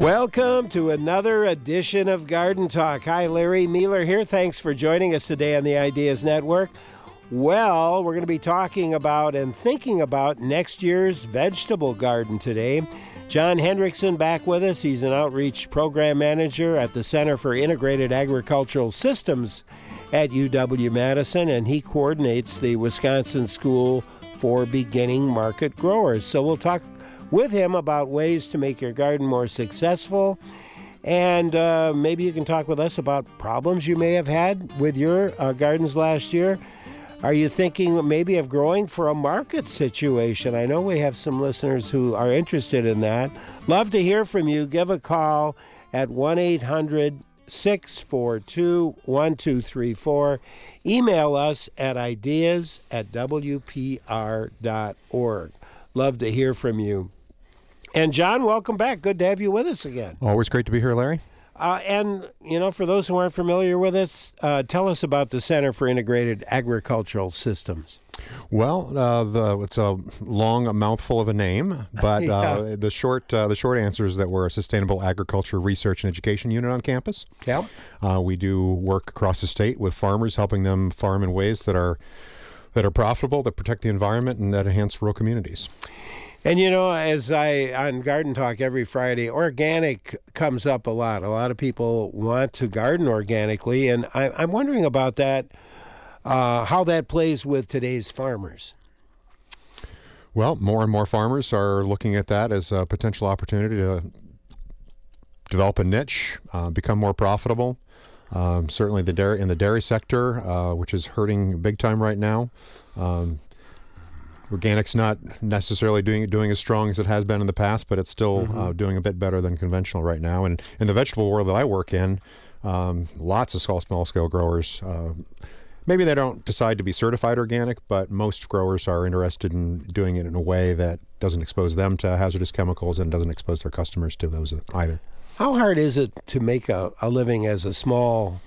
Welcome to another edition of Garden Talk. Hi, Larry Mueller here. Thanks for joining us today on the Ideas Network. Well, we're going to be talking about and thinking about next year's vegetable garden today. John Hendrickson back with us. He's an outreach program manager at the Center for Integrated Agricultural Systems at UW-Madison, and he coordinates the Wisconsin School for Beginning Market Growers. So we'll talk with him about ways to make your garden more successful, and maybe you can talk with us about problems you may have had with your gardens last year. Are you thinking maybe of growing for a market situation? I know we have some listeners who are interested in that. Love to hear from you. Give a call at 1-800-642-1234. Email us at ideas@wpr.org. Love to hear from you. And John, welcome back. Good to have you with us again. Always great to be here, Larry. And, you know, for those who aren't familiar with us, tell us about the Center for Integrated Agricultural Systems. Well, it's a long mouthful of a name, but Yeah. the short answer is that we're a sustainable agriculture research and education unit on campus. Yeah. We do work across the state with farmers, helping them farm in ways that are profitable, that protect the environment, and that enhance rural communities. And, you know, on Garden Talk every Friday, organic comes up a lot. A lot of people want to garden organically, and I'm wondering about that, how that plays with today's farmers. Well, more and more farmers are looking at that as a potential opportunity to develop a niche, become more profitable. Certainly in the dairy sector, which is hurting big time right now. Organic's not necessarily doing as strong as it has been in the past, but it's still doing a bit better than conventional right now. And in the vegetable world that I work in, lots of small-scale growers, maybe they don't decide to be certified organic, but most growers are interested in doing it in a way that doesn't expose them to hazardous chemicals and doesn't expose their customers to those either. How hard is it to make a living as a small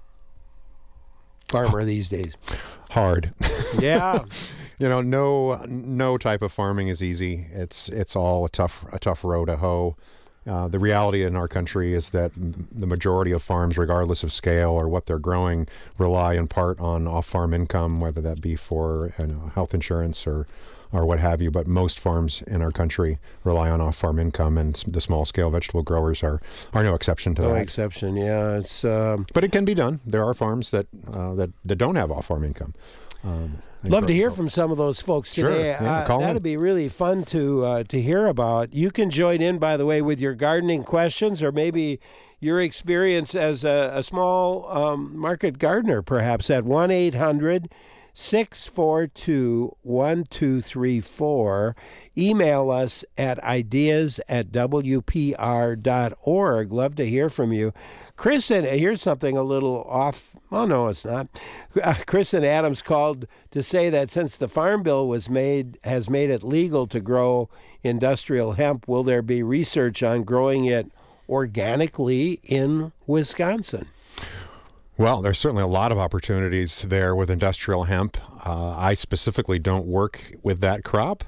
farmer these days? Hard. Yeah. You know, no type of farming is easy. It's all a tough row to hoe. The reality in our country is that the majority of farms, regardless of scale or what they're growing, rely in part on off-farm income, whether that be for health insurance or what have you. But most farms in our country rely on off-farm income, and the small-scale vegetable growers are no exception to that. No exception, yeah. It's but it can be done. There are farms that don't have off-farm income. Love to hear from some of those folks today. Sure. Yeah, that'd be really fun to hear about. You can join in, by the way, with your gardening questions, or maybe your experience as a small market gardener, perhaps, at 1-800-642-1234. Email us at ideas@wpr.org. Love to hear from you. Chris, and here's something a little off. Oh, no, it's not. Chris and Adams called to say that since the Farm Bill has made it legal to grow industrial hemp, will there be research on growing it organically in Wisconsin? Well, there's certainly a lot of opportunities there with industrial hemp. I specifically don't work with that crop,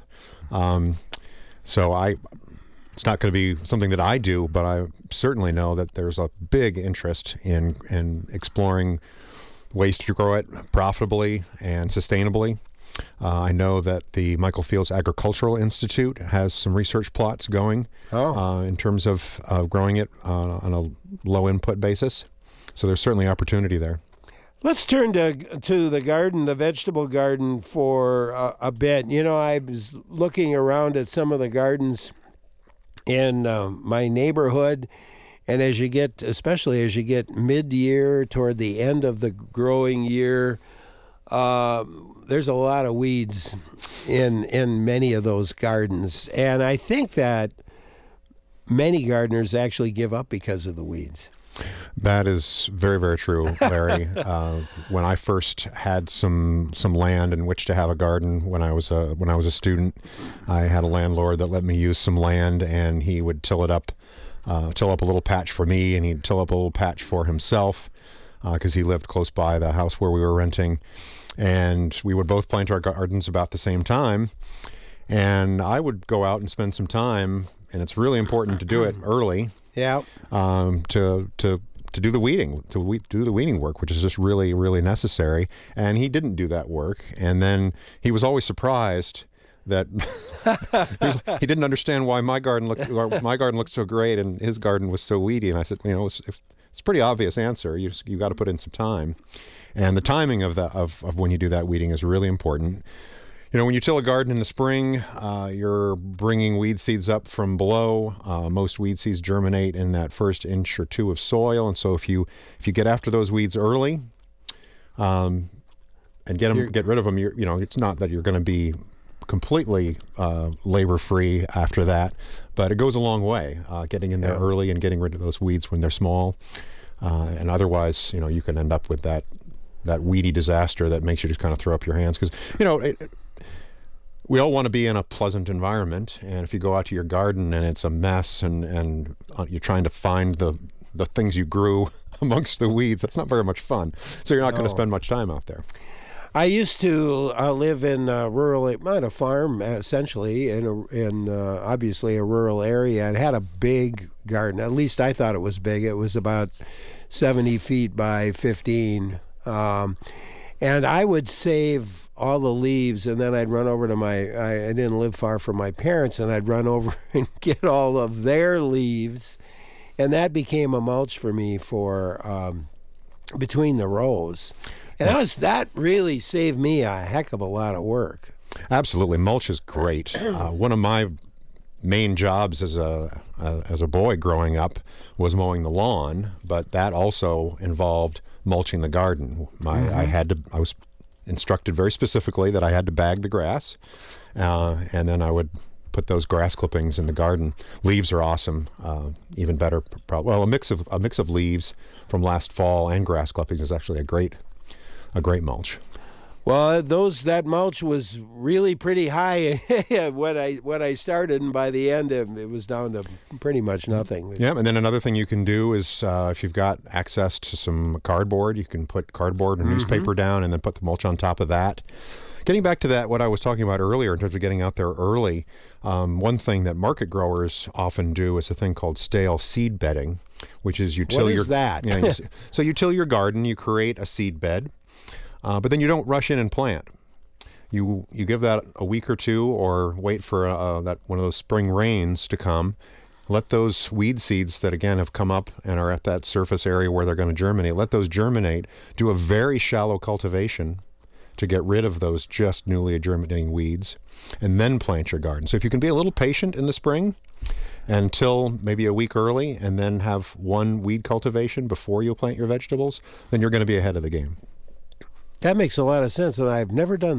so it's not going to be something that I do, but I certainly know that there's a big interest in exploring ways to grow it profitably and sustainably. I know that the Michael Fields Agricultural Institute has some research plots going in terms of growing it on a low input basis. So there's certainly opportunity there. Let's turn to the garden, the vegetable garden, for a bit. You know, I was looking around at some of the gardens in my neighborhood, and especially as you get mid-year toward the end of the growing year, there's a lot of weeds in many of those gardens. And I think that many gardeners actually give up because of the weeds. That is very, very true, Larry. When I first had some land in which to have a garden when I was a student, I had a landlord that let me use some land, and he would till up a little patch for me, and he'd till up a little patch for himself, because he lived close by the house where we were renting, and we would both plant our gardens about the same time. And I would go out and spend some time and it's really important to do it early. Yeah. To do the weeding, do the weeding work, which is just really, really necessary. And he didn't do that work, and then he was always surprised that he didn't understand why my garden looked so great and his garden was so weedy. And I said, it's a pretty obvious answer. You got to put in some time, and the timing of when you do that weeding is really important. When you till a garden in the spring, you're bringing weed seeds up from below. Most weed seeds germinate in that first inch or two of soil, and so if you get after those weeds early, and get rid of them, it's not that you're going to be completely labor-free after that, but it goes a long way, getting in there early and getting rid of those weeds when they're small, and otherwise, you can end up with that weedy disaster that makes you just kind of throw up your hands, because we all want to be in a pleasant environment, and if you go out to your garden and it's a mess and you're trying to find the things you grew amongst the weeds, that's not very much fun. So you're not going to spend much time out there. I used to live in on a farm, essentially, in obviously a rural area, and had a big garden. At least I thought it was big. It was about 70 feet by 15. And I would save all the leaves, and then I'd run over to I didn't live far from my parents, and I'd run over and get all of their leaves, and that became a mulch for me for between the rows. And that really saved me a heck of a lot of work. Absolutely. Mulch is great. One of my main jobs as a boy growing up was mowing the lawn, but that also involved mulching the garden. I was instructed very specifically that I had to bag the grass, and then I would put those grass clippings in the garden. Leaves are awesome. Even better, well, a mix of leaves from last fall and grass clippings is actually a great mulch. Well, that mulch was really pretty high when I started, and by the end it was down to pretty much nothing. Yeah, and then another thing you can do is if you've got access to some cardboard, you can put cardboard and newspaper down and then put the mulch on top of that. Getting back to what I was talking about earlier in terms of getting out there early, one thing that market growers often do is a thing called stale seed bedding, which is you till What is that? So you till your garden, you create a seed bed. But then you don't rush in and plant. You give that a week or two, or wait for that one of those spring rains to come. Let those weed seeds that again have come up and are at that surface area where they're going to germinate, let those germinate. Do a very shallow cultivation to get rid of those just newly germinating weeds, and then plant your garden. So if you can be a little patient in the spring until maybe a week early, and then have one weed cultivation before you plant your vegetables, then you're going to be ahead of the game. That makes a lot of sense, and I've never done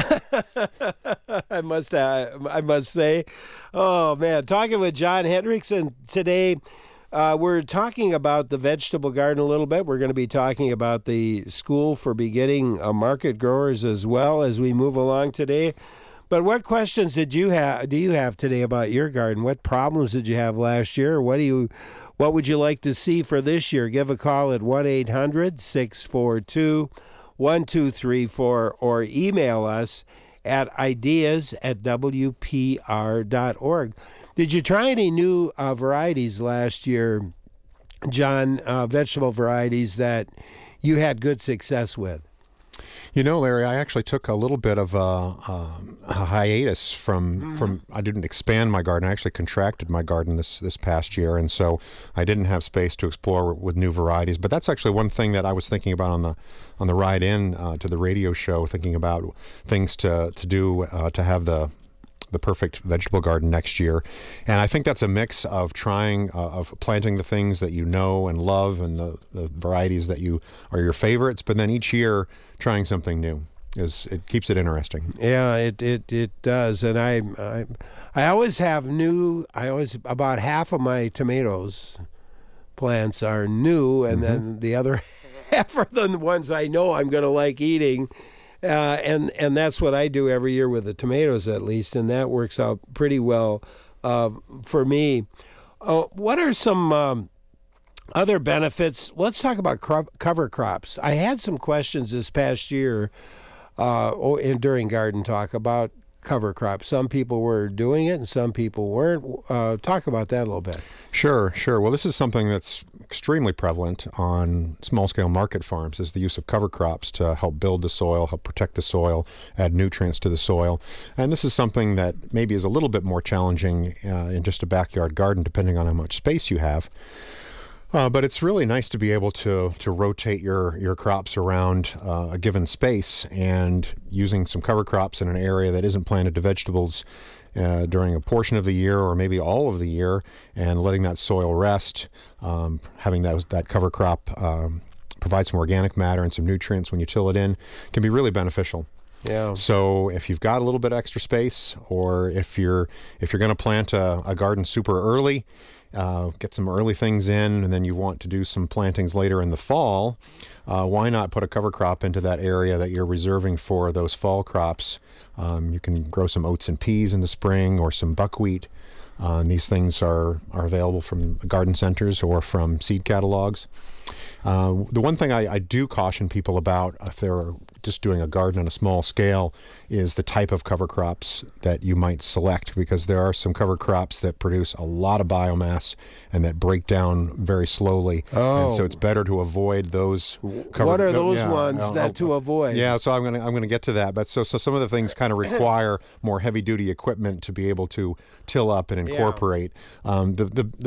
that. I must say. Oh, man. Talking with John Hendrickson today, we're talking about the vegetable garden a little bit. We're going to be talking about the School for Beginning Market Growers as well as we move along today. But what questions do you have today about your garden? What problems did you have last year? What would you like to see for this year? Give a call at 1-800-642-1234 or email us at ideas@wpr.org. Did you try any new varieties last year, John, vegetable varieties that you had good success with? Larry, I actually took a little bit of a hiatus from I didn't expand my garden. I actually contracted my garden this past year, and so I didn't have space to explore with new varieties. But that's actually one thing that I was thinking about on the ride in to the radio show, thinking about things to do to have the perfect vegetable garden next year. And I think that's a mix of of planting the things that you know and love, and the varieties that are your favorites, but then each year trying something new. It keeps it interesting. Yeah, it does. And I always have about half of my tomatoes plants are new, and then the other half are the ones I know I'm going to like eating. And that's what I do every year with the tomatoes, at least, and that works out pretty well for me. What are some other benefits? Let's talk about cover crops. I had some questions this past year during Garden Talk about cover crop. Some people were doing it and some people weren't. Talk about that a little bit. Sure. Well, this is something that's extremely prevalent on small-scale market farms, is the use of cover crops to help build the soil, help protect the soil, add nutrients to the soil. And this is something that maybe is a little bit more challenging in just a backyard garden, depending on how much space you have. But it's really nice to be able to rotate your crops around a given space, and using some cover crops in an area that isn't planted to vegetables during a portion of the year or maybe all of the year, and letting that soil rest, having that cover crop provide some organic matter and some nutrients when you till it in, can be really beneficial. Yeah. So if you've got a little bit of extra space, or if you're going to plant a garden super early, get some early things in, and then you want to do some plantings later in the fall, why not put a cover crop into that area that you're reserving for those fall crops? You can grow some oats and peas in the spring, or some buckwheat. And these things are available from garden centers or from seed catalogs. The one thing I do caution people about, if they're just doing a garden on a small scale, is the type of cover crops that you might select, because there are some cover crops that produce a lot of biomass and that break down very slowly. Oh. And so it's better to avoid those. What are those ones to avoid? Yeah, so I'm gonna get to that. But so some of the things kind of require more heavy duty equipment to be able to till up and incorporate. The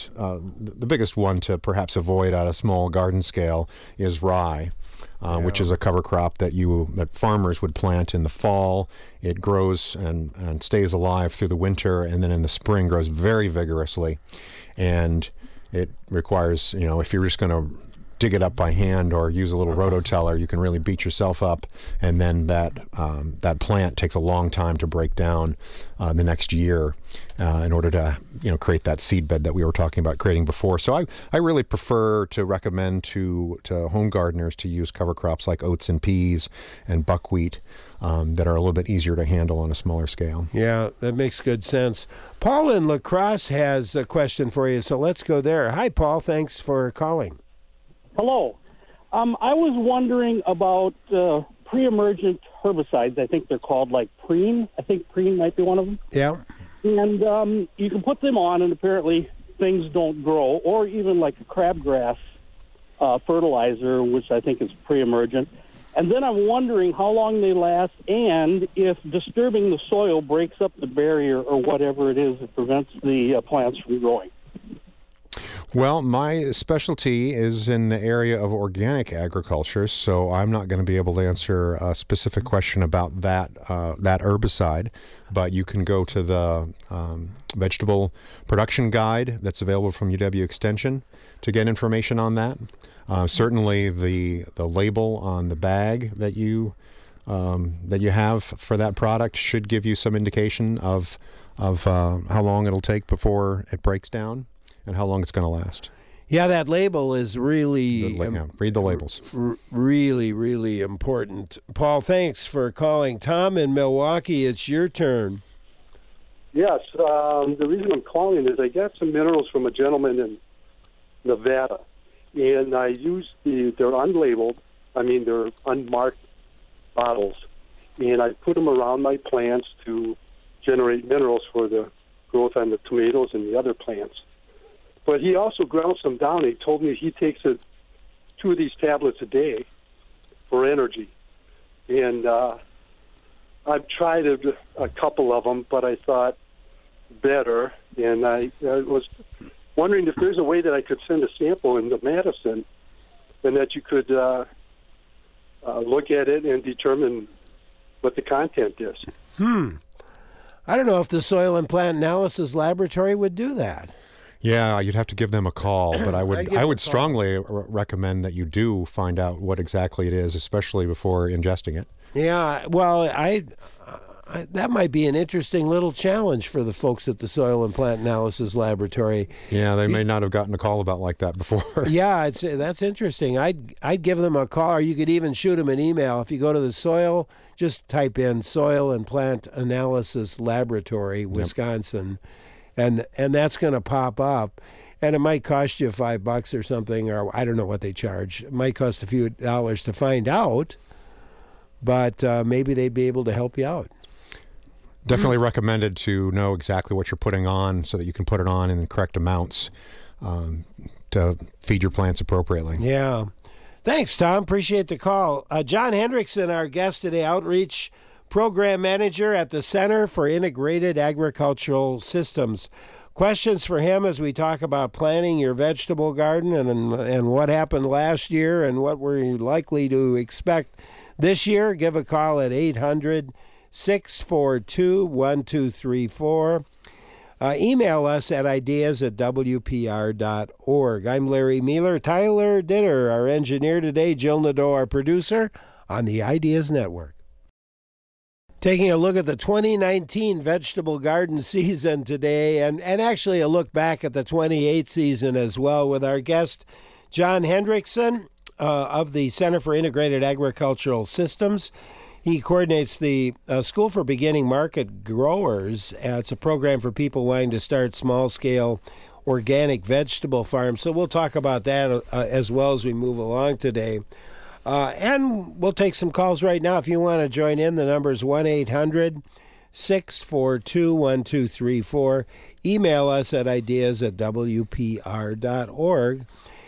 biggest one to perhaps avoid at a small garden scale is rye. Which is a cover crop that farmers would plant in the fall. It grows and stays alive through the winter, and then in the spring grows very vigorously. And it requires, if you're just going to dig it up by hand or use a little rototiller, you can really beat yourself up, and then that plant takes a long time to break down the next year in order to create that seed bed that we were talking about creating before. So I really prefer to recommend to home gardeners to use cover crops like oats and peas and buckwheat that are a little bit easier to handle on a smaller scale. Yeah, that makes good sense. Paul in La Crosse has a question for you, so let's go there. Hi, Paul. Thanks for calling. Hello. I was wondering about pre-emergent herbicides. I think they're called like Preen. I think Preen might be one of them. Yeah. And you can put them on, and apparently things don't grow, or even like a crabgrass fertilizer, which I think is pre-emergent. And then I'm wondering how long they last, and if disturbing the soil breaks up the barrier or whatever it is that prevents the plants from growing. Well, my specialty is in the area of organic agriculture, so I'm not going to be able to answer a specific question about that herbicide, but you can go to the vegetable production guide that's available from UW Extension to get information on that. Certainly the label on the bag that you have for that product should give you some indication of how long it'll take before it breaks down and how long it's going to last. Yeah, that label is really... read the labels. Really, really important. Paul, thanks for calling. Tom in Milwaukee, it's your turn. Yes, the reason I'm calling is I got some minerals from a gentleman in Nevada, and I used they're unlabeled, they're unmarked bottles, and I put them around my plants to generate minerals for the growth on the tomatoes and the other plants. But he also ground some down. He told me he takes 2 of these tablets a day for energy. And I've tried a couple of them, but I thought better. And I was wondering if there's a way that I could send a sample into Madison and that you could look at it and determine what the content is. I don't know if the Soil and Plant Analysis Laboratory would do that. Yeah, you'd have to give them a call, but I would strongly recommend that you do find out what exactly it is, especially before ingesting it. Yeah, well, that might be an interesting little challenge for the folks at the Soil and Plant Analysis Laboratory. Yeah, they may not have gotten a call about like that before. Yeah, that's interesting. I'd give them a call, or you could even shoot them an email. If you go to the soil, just type in Soil and Plant Analysis Laboratory, Wisconsin. Yep. And that's going to pop up, and it might cost you $5 or something, or I don't know what they charge. It might cost a few dollars to find out, but maybe they'd be able to help you out. Definitely recommended to know exactly what you're putting on so that you can put it on in the correct amounts to feed your plants appropriately. Yeah. Thanks, Tom. Appreciate the call. John Hendrickson, our guest today, Outreach Program Manager at the Center for Integrated Agricultural Systems. Questions for him as we talk about planting your vegetable garden and what happened last year and what we're likely to expect this year. Give a call at 800-642-1234. Email us at ideas@wpr.org. I'm Larry Mueller. Tyler Ditter, our engineer today. Jill Nadeau, our producer on the Ideas Network. Taking a look at the 2019 vegetable garden season today, and actually a look back at the 28 season as well with our guest, John Hendrickson of the Center for Integrated Agricultural Systems. He coordinates the School for Beginning Market Growers. It's a program for people wanting to start small-scale organic vegetable farms. So we'll talk about that as well as we move along today. And we'll take some calls right now. If you want to join in, the number is 1-800-642-1234. Email us at ideas@wpr.org.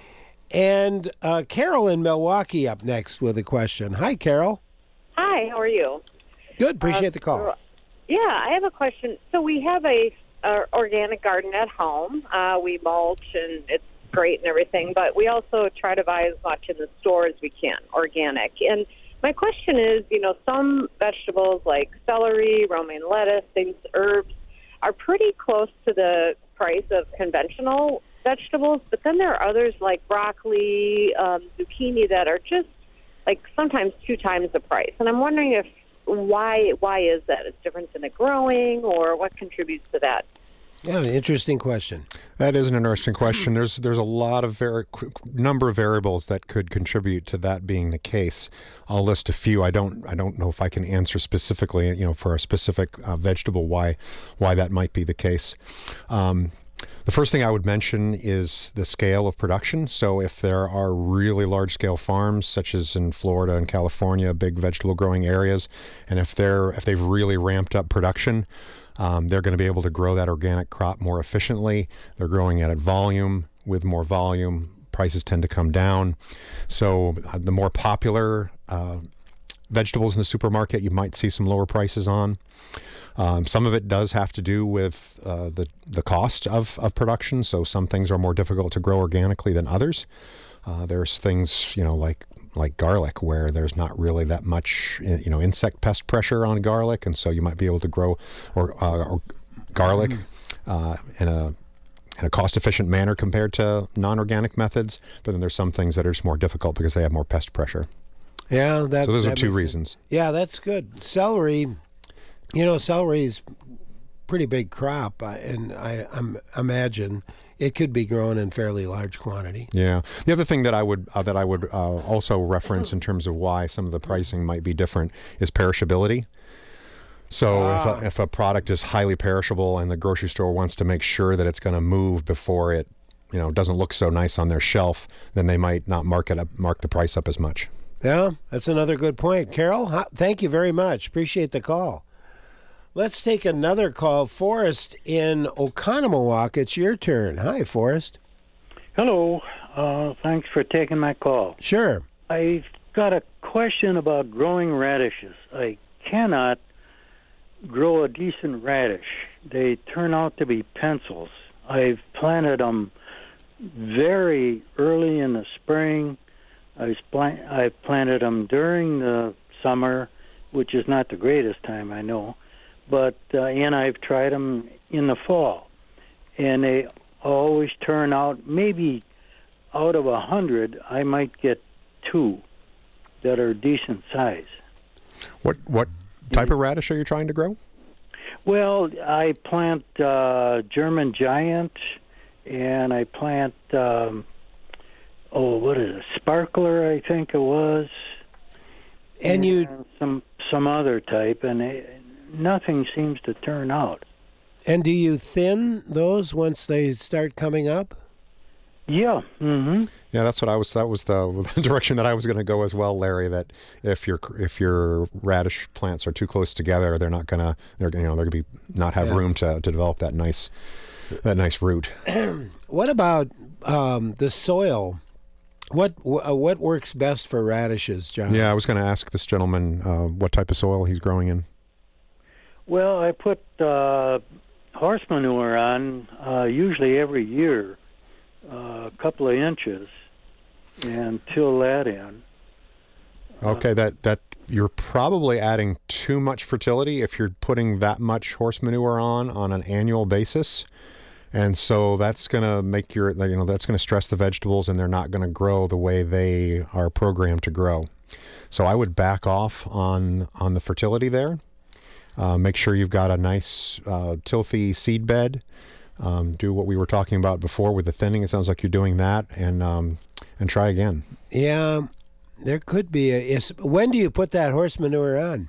And Carol in Milwaukee up next with a question. Hi, Carol. Hi, how are you? Good, appreciate the call. Yeah, I have a question. So we have a organic garden at home. We mulch, and it's great and everything, but we also try to buy as much in the store as we can, organic. And my question is, some vegetables like celery, romaine lettuce, things, herbs, are pretty close to the price of conventional vegetables, but then there are others like broccoli, zucchini that are just like sometimes 2 times the price. And I'm wondering why is that? Is difference in the growing, or what contributes to that? Yeah, interesting question. That is an interesting question. There's a lot of number of variables that could contribute to that being the case. I'll list a few. I don't know if I can answer specifically, for a specific vegetable why that might be the case. The first thing I would mention is the scale of production. So if there are really large-scale farms, such as in Florida and California, big vegetable growing areas, and if they've really ramped up production, they're going to be able to grow that organic crop more efficiently. They're growing it at volume. With more volume, prices tend to come down. So the more popular vegetables in the supermarket, you might see some lower prices on. Some of it does have to do with the cost of production. So some things are more difficult to grow organically than others. There's things, like garlic, where there's not really that much, insect pest pressure on garlic, and so you might be able to grow or garlic in a cost-efficient manner compared to non-organic methods. But then there's some things that are just more difficult because they have more pest pressure. Yeah, so those are 2 reasons. Yeah, that's good. Celery. Celery is pretty big crop, and I imagine it could be grown in fairly large quantity. Yeah. The other thing that I would also reference in terms of why some of the pricing might be different is perishability. So if a product is highly perishable and the grocery store wants to make sure that it's going to move before it, doesn't look so nice on their shelf, then they might not mark the price up as much. Yeah, that's another good point. Carol, thank you very much. Appreciate the call. Let's take another call. Forrest in Oconomowoc, it's your turn. Hi, Forrest. Hello. Thanks for taking my call. Sure. I've got a question about growing radishes. I cannot grow a decent radish. They turn out to be pencils. I've planted them very early in the spring. I've planted them during the summer, which is not the greatest time, I know. But and I've tried them in the fall, and they always turn out, maybe out of 100, I might get 2 that are decent size. What type of radish are you trying to grow? Well, I plant German Giant, and I plant what is it? Sparkler, I think it was, and some other type, and nothing seems to turn out. And do you thin those once they start coming up? Yeah. Mm-hmm. Yeah, that's what I was. That was the direction that I was going to go as well, Larry. That if your radish plants are too close together, they're not gonna they're gonna be not have room to develop that nice root. What about the soil? What works best for radishes, John? Yeah, I was going to ask this gentleman what type of soil he's growing in. Well, I put horse manure on usually every year, a couple of inches, and till that in. Okay, that you're probably adding too much fertility if you're putting that much horse manure on an annual basis. And so that's going to make that's going to stress the vegetables, and they're not going to grow the way they are programmed to grow. So I would back off on the fertility there. Make sure you've got a nice tilthy seed bed. Do what we were talking about before with the thinning. It sounds like you're doing that, and try again. Yeah, there could be when do you put that horse manure on?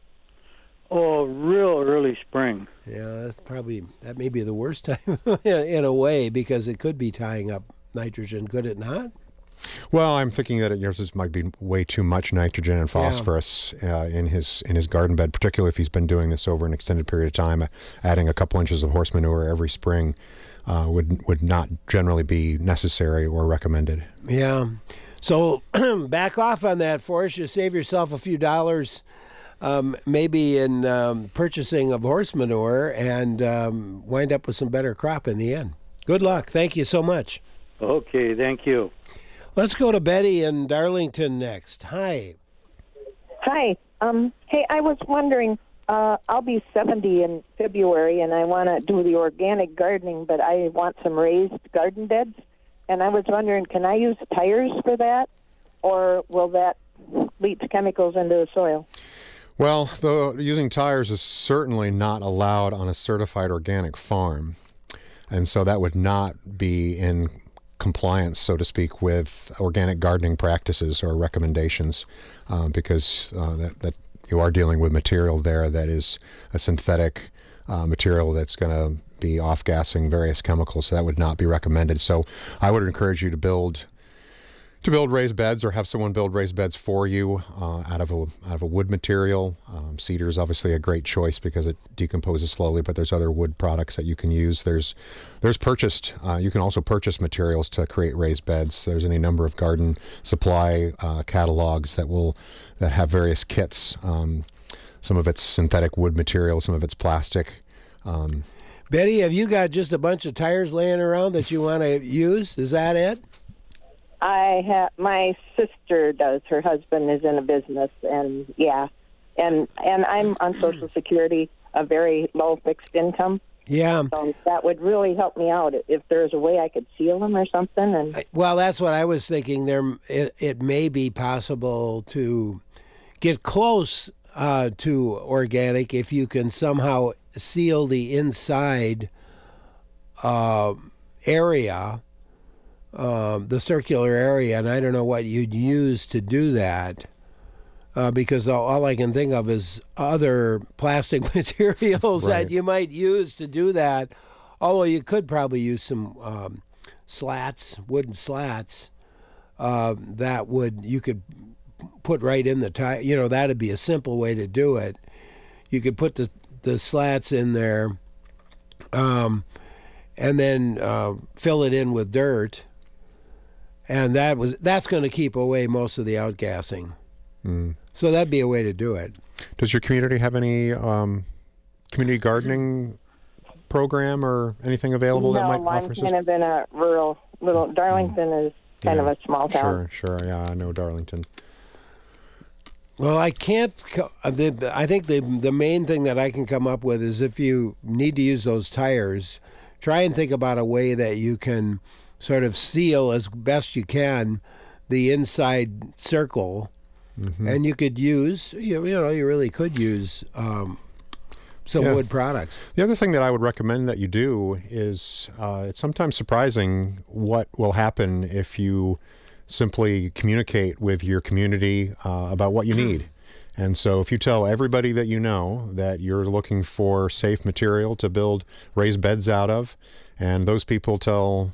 Oh, real early spring. Yeah, that may be the worst time in a way, because it could be tying up nitrogen, could it not? Well, I'm thinking that this might be way too much nitrogen and phosphorus in his garden bed, particularly if he's been doing this over an extended period of time. Adding a couple inches of horse manure every spring would not generally be necessary or recommended. Yeah. So back off on that, Forrest. You save yourself a few dollars. Maybe in purchasing of horse manure, and wind up with some better crop in the end. Good luck. Thank you so much. Okay, thank you. Let's go to Betty in Darlington next. Hi. Hi. Hey, I was wondering, I'll be 70 in February, and I want to do the organic gardening, but I want some raised garden beds. And I was wondering, can I use tires for that, or will that leach chemicals into the soil? Well, using tires is certainly not allowed on a certified organic farm. And so that would not be in compliance, so to speak, with organic gardening practices or recommendations, because that you are dealing with material there that is a synthetic material that's going to be off-gassing various chemicals. So that would not be recommended. So I would encourage you to build raised beds, or have someone build raised beds for you out of a wood material. Cedar is obviously a great choice because it decomposes slowly, but there's other wood products that you can use. There's purchased. You can also purchase materials to create raised beds. There's any number of garden supply catalogs that have various kits. Some of it's synthetic wood material, some of it's plastic. Betty, have you got just a bunch of tires laying around that you want to use? Is that it? My sister does. Her husband is in a business, and and I'm on Social Security, a very low fixed income. Yeah. So that would really help me out if there's a way I could seal them or something. And well, that's what I was thinking. It may be possible to get close to organic if you can somehow seal the inside area. The circular area, and I don't know what you'd use to do that, because all I can think of is other plastic materials Right. that you might use to do that. Although you could probably use some slats, wooden slats, you could put right in the tire. That'd be a simple way to do it. You could put the slats in there, and then fill it in with dirt. And that's going to keep away most of the outgassing. So that'd be a way to do it. Does your community have any community gardening program or anything available that might offer? I'm kind of in a rural Darlington is kind of a small town. Sure. Yeah, I know Darlington. Well, I can't. I think the main thing that I can come up with is if you need to use those tires, try and think about a way that you can sort of seal as best you can the inside circle, and you could use, you really could use some wood products. The other thing that I would recommend that you do is it's sometimes surprising what will happen if you simply communicate with your community about what you need. And so if you tell everybody that you know that you're looking for safe material to build raised beds out of, and those people tell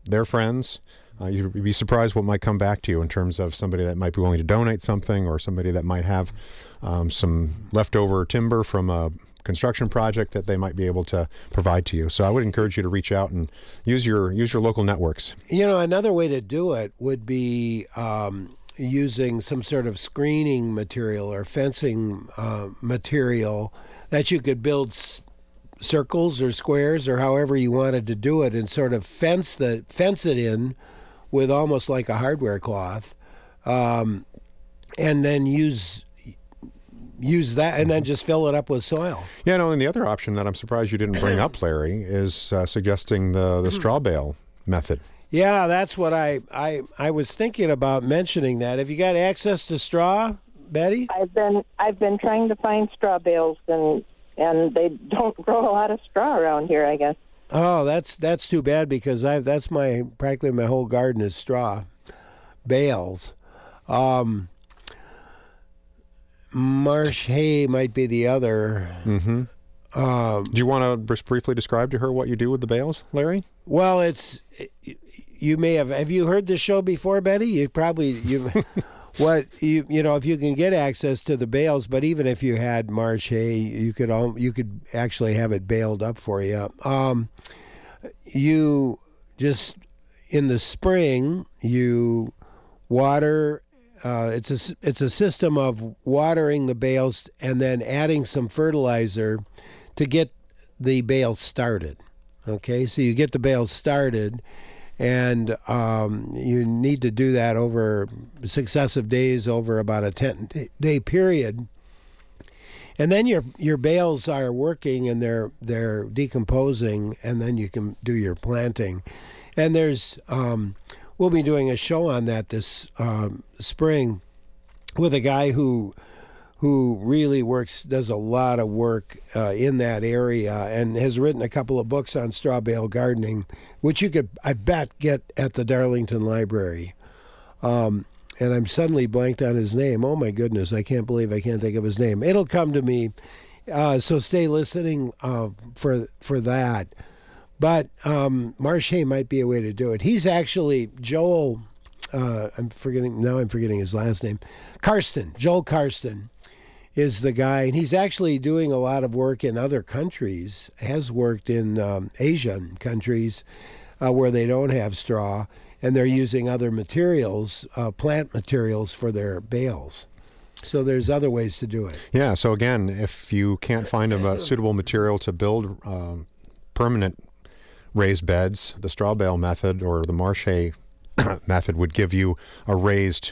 their friends. You'd be surprised what might come back to you in terms of somebody that might be willing to donate something, or somebody that might have some leftover timber from a construction project that they might be able to provide to you. So I would encourage you to reach out and use your local networks. Another way to do it would be using some sort of screening material or fencing material that you could build circles or squares or however you wanted to do it, and sort of fence it in with almost like a hardware cloth, and then use that, and then just fill it up with soil. Yeah, no, and the other option that I'm surprised you didn't bring up, Larry, is suggesting the straw bale method. Yeah, that's what I was thinking about mentioning that. Have you got access to straw, Betty? I've been trying to find straw bales, and they don't grow a lot of straw around here, I guess. Oh, that's too bad, because that's practically my whole garden is straw bales. Marsh hay might be the other. Mm-hmm. Do you want to just briefly describe to her what you do with the bales, Larry? Well, you may have you heard this show before, Betty? You if you can get access to the bales, but even if you had marsh hay, you could actually have it baled up for you. You just in the spring you water. It's a system of watering the bales and then adding some fertilizer to get the bales started. Okay, so you get the bales started, and you need to do that over successive days, over about a 10-day period. And then your bales are working and they're decomposing, and then you can do your planting. And we'll be doing a show on that this spring with a guy who really does a lot of work in that area, and has written a couple of books on straw bale gardening, which you could, I bet, get at the Darlington Library. And I'm suddenly blanked on his name. Oh my goodness, I can't believe I can't think of his name. It'll come to me. So stay listening for that. But marsh hay might be a way to do it. He's actually Joel. I'm forgetting his last name. Karsten. Joel Karsten is the guy, and he's actually doing a lot of work in other countries. Has worked in Asian countries where they don't have straw, and they're using other materials, plant materials, for their bales. So there's other ways to do it. Yeah. So again, if you can't find a suitable material to build permanent raised beds, the straw bale method or the marsh hay method would give you a raised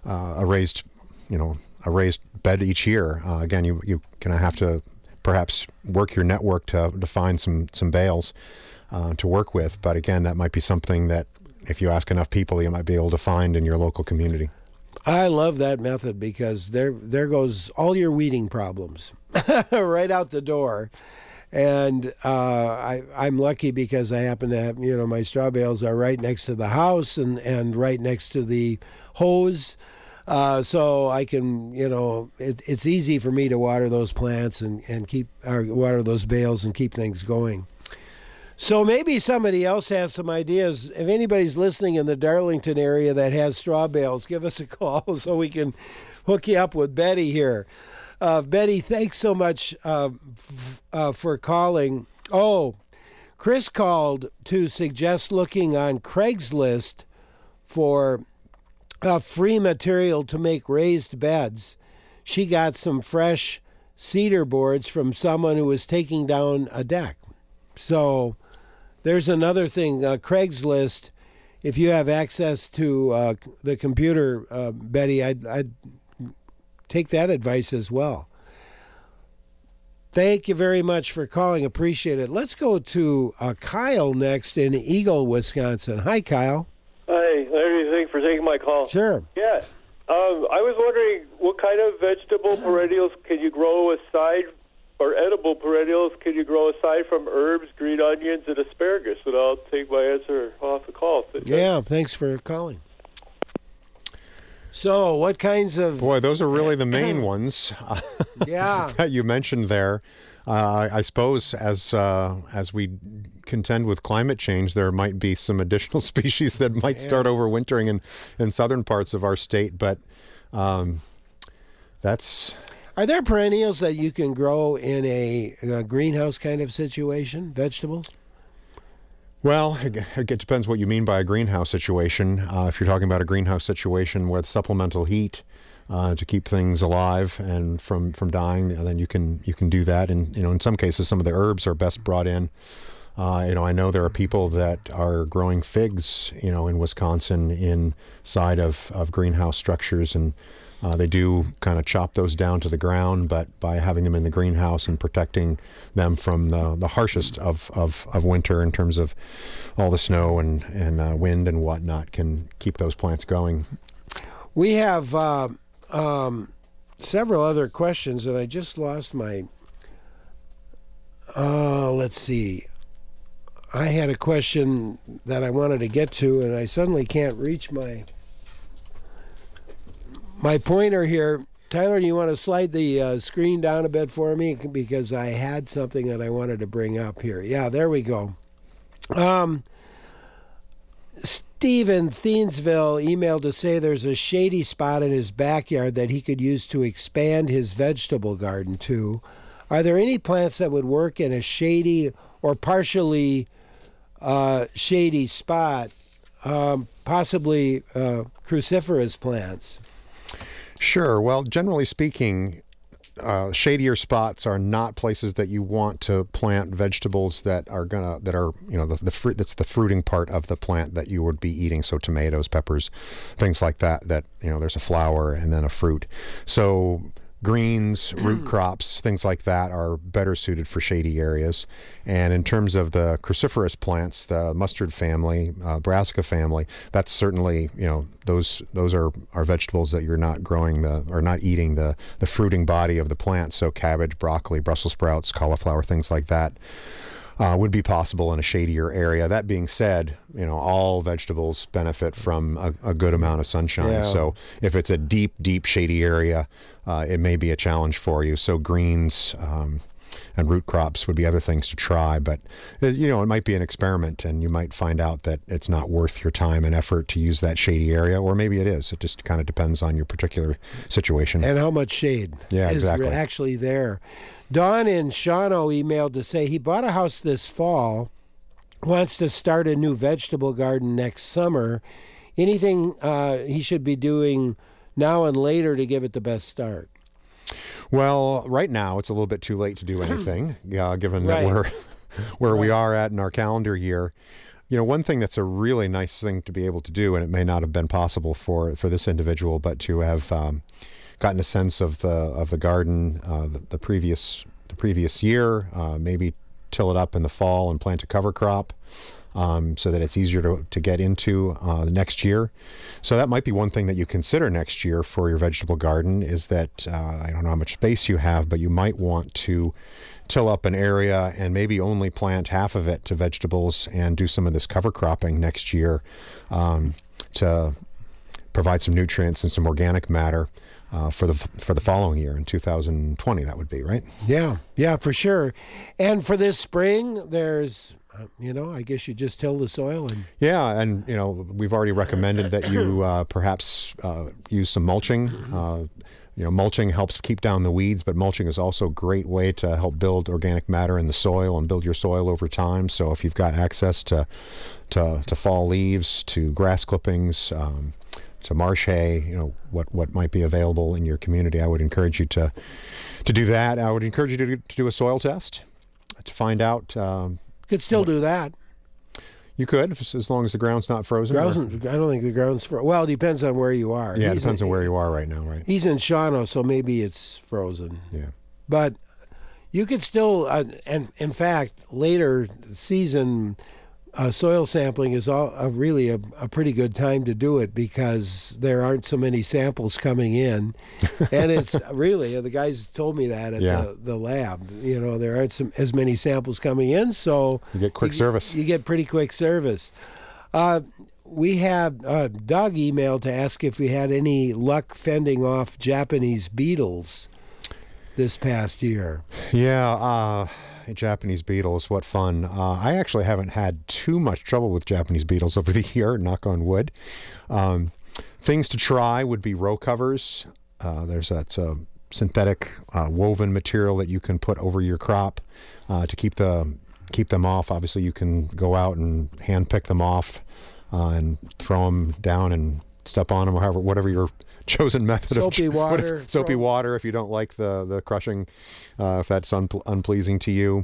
bed each year. Again, you kind of have to perhaps work your network to find some bales to work with. But again, that might be something that if you ask enough people, you might be able to find in your local community. I love that method, because there goes all your weeding problems right out the door. And I'm lucky because I happen to have, my straw bales are right next to the house and right next to the hose. So I can, it's easy for me to water those plants and water those bales and keep things going. So maybe somebody else has some ideas. If anybody's listening in the Darlington area that has straw bales, give us a call so we can hook you up with Betty here. Betty, thanks so much for calling. Oh, Chris called to suggest looking on Craigslist for free material to make raised beds. She got some fresh cedar boards from someone who was taking down a deck. So there's another thing. Craigslist, if you have access to the computer, Betty, I'd take that advice as well. Thank you very much for calling. Appreciate it. Let's go to Kyle next in Eagle, Wisconsin. Hi, Kyle. Hi, Larry. Thanks for taking my call. Sure. Yeah. I was wondering what kind of vegetable perennials can you grow aside, or edible perennials can you grow aside from herbs, green onions, and asparagus? And I'll take my answer off the call. Yeah, thanks for calling. So what kinds of... Boy, those are really the main ones yeah. that you mentioned there. I suppose as we contend with climate change, there might be some additional species that might start overwintering in southern parts of our state. But that's... Are there perennials that you can grow in a greenhouse kind of situation, vegetables? Well, it depends what you mean by a greenhouse situation. If you're talking about a greenhouse situation with supplemental heat to keep things alive and from dying, then you can do that. And in some cases, some of the herbs are best brought in. I know there are people that are growing figs, in Wisconsin inside of greenhouse structures, and they do kind of chop those down to the ground, but by having them in the greenhouse and protecting them from the harshest of winter in terms of all the snow and wind and whatnot, can keep those plants going. We have several other questions, and I just lost my... let's see. I had a question that I wanted to get to, and I suddenly can't reach my pointer here. Tyler, do you want to slide the screen down a bit for me? Because I had something that I wanted to bring up here. Yeah, there we go. Steve in Thiensville emailed to say there's a shady spot in his backyard that he could use to expand his vegetable garden to. Are there any plants that would work in a shady or partially shady spot, possibly cruciferous plants? Sure. Well, generally speaking, shadier spots are not places that you want to plant vegetables that are the fruit, that's the fruiting part of the plant that you would be eating. So tomatoes, peppers, things like that, there's a flower and then a fruit. So greens, root crops, things like that are better suited for shady areas. And in terms of the cruciferous plants, the mustard family, brassica family, that's certainly, those are vegetables that you're not growing or not eating the fruiting body of the plant. So cabbage, broccoli, Brussels sprouts, cauliflower, things like that would be possible in a shadier area. That being said, all vegetables benefit from a good amount of sunshine. Yeah. So if it's a deep, deep shady area, it may be a challenge for you. So greens and root crops would be other things to try. But, it might be an experiment, and you might find out that it's not worth your time and effort to use that shady area, or maybe it is. It just kind of depends on your particular situation. And how much shade is actually there. Don in Shawano emailed to say he bought a house this fall, wants to start a new vegetable garden next summer. Anything he should be doing now and later to give it the best start? Well, right now it's a little bit too late to do anything, given that we're where we are at in our calendar year. One thing that's a really nice thing to be able to do, and it may not have been possible for this individual, but to have gotten a sense of the garden the previous year, maybe till it up in the fall and plant a cover crop, so that it's easier to get into the next year. So that might be one thing that you consider next year for your vegetable garden, is that I don't know how much space you have, but you might want to till up an area and maybe only plant half of it to vegetables and do some of this cover cropping next year to provide some nutrients and some organic matter for the following year in 2020. That would be right. Yeah, for sure. And for this spring, there's I guess you just till the soil and we've already recommended that you perhaps use some mulching. Mulching helps keep down the weeds, but mulching is also a great way to help build organic matter in the soil and build your soil over time. So if you've got access to fall leaves, to grass clippings, to marsh hay, what might be available in your community, I would encourage you to do that. I would encourage you to do a soil test to find out. Could still do that. You could, as long as the ground's not frozen. I don't think the ground's frozen. Well, it depends on where you are. Yeah, it depends on where you are right now, right? He's in Shawano, so maybe it's frozen. Yeah. But you could still, and in fact, later season soil sampling is really a pretty good time to do it, because there aren't so many samples coming in. And it's really, the guys told me that at the lab, there aren't as many samples coming in, so you get quick service. You get pretty quick service. We have Doug emailed to ask if we had any luck fending off Japanese beetles. this past year. Yeah, Japanese beetles, what fun. I actually haven't had too much trouble with Japanese beetles over the year, knock on wood. Things to try would be row covers. There's that synthetic woven material that you can put over your crop to keep them off. Obviously, you can go out and hand pick them off and throw them down and step on them, or whatever your chosen method soapy of water. Soapy water if you don't like the crushing, if that's unpleasing to you.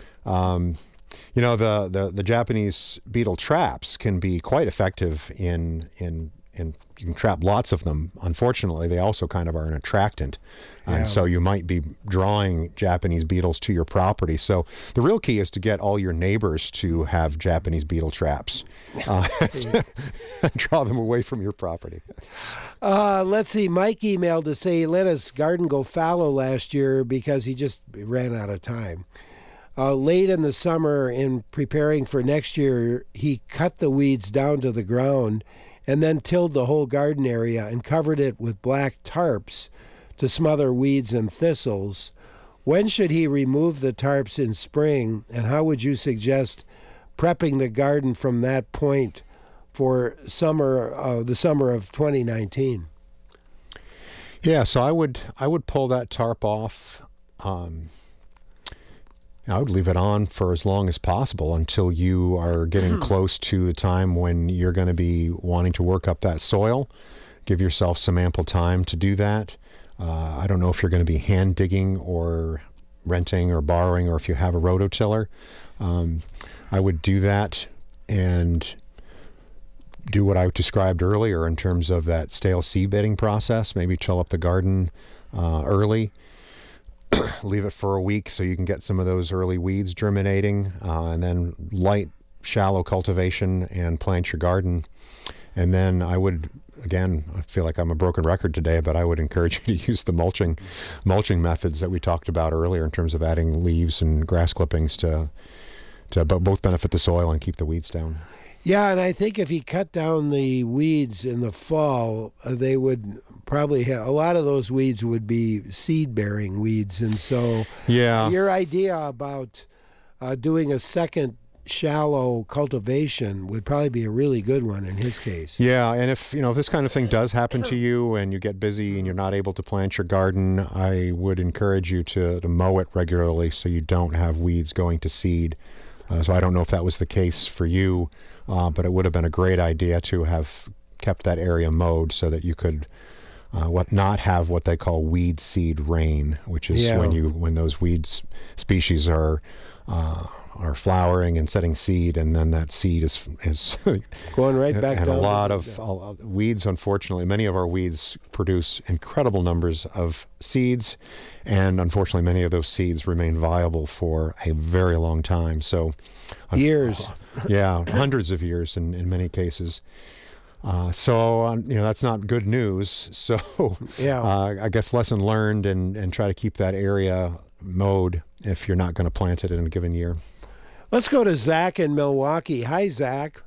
The Japanese beetle traps can be quite effective in you can trap lots of them. Unfortunately, they also kind of are an attractant. And so you might be drawing Japanese beetles to your property. So the real key is to get all your neighbors to have Japanese beetle traps and draw them away from your property. Let's see. Mike emailed to say he let his garden go fallow last year because he just ran out of time. Late in the summer, in preparing for next year, he cut the weeds down to the ground and then tilled the whole garden area and covered it with black tarps to smother weeds and thistles. When should he remove the tarps in spring, and how would you suggest prepping the garden from that point for the summer of 2019? Yeah, so I would pull that tarp off. I would leave it on for as long as possible until you are getting close to the time when you're going to be wanting to work up that soil. Give yourself some ample time to do that. I don't know if you're going to be hand digging or renting or borrowing, or if you have a rototiller. I would do that and do what I described earlier in terms of that stale seed bedding process. Maybe till up the garden early. Leave it for a week so you can get some of those early weeds germinating, and then light, shallow cultivation and plant your garden. And then I would, again, I feel like I'm a broken record today, but I would encourage you to use the mulching methods that we talked about earlier in terms of adding leaves and grass clippings to both benefit the soil and keep the weeds down. Yeah, and I think if you cut down the weeds in the fall, they would probably have, a lot of those weeds would be seed-bearing weeds. And so your idea about doing a second shallow cultivation would probably be a really good one in his case. Yeah, and if this kind of thing does happen to you and you get busy and you're not able to plant your garden, I would encourage you to mow it regularly so you don't have weeds going to seed. So I don't know if that was the case for you, but it would have been a great idea to have kept that area mowed so that you could not have what they call weed seed rain, which is when those weeds species are flowering and setting seed, and then that seed is going right back and down. A lot of weeds, unfortunately, many of our weeds produce incredible numbers of seeds, and unfortunately many of those seeds remain viable for a very long time. So years. Hundreds of years in many cases. So that's not good news. So I guess lesson learned, and try to keep that area mowed if you're not going to plant it in a given year. Let's go to Zach in Milwaukee. Hi, Zach.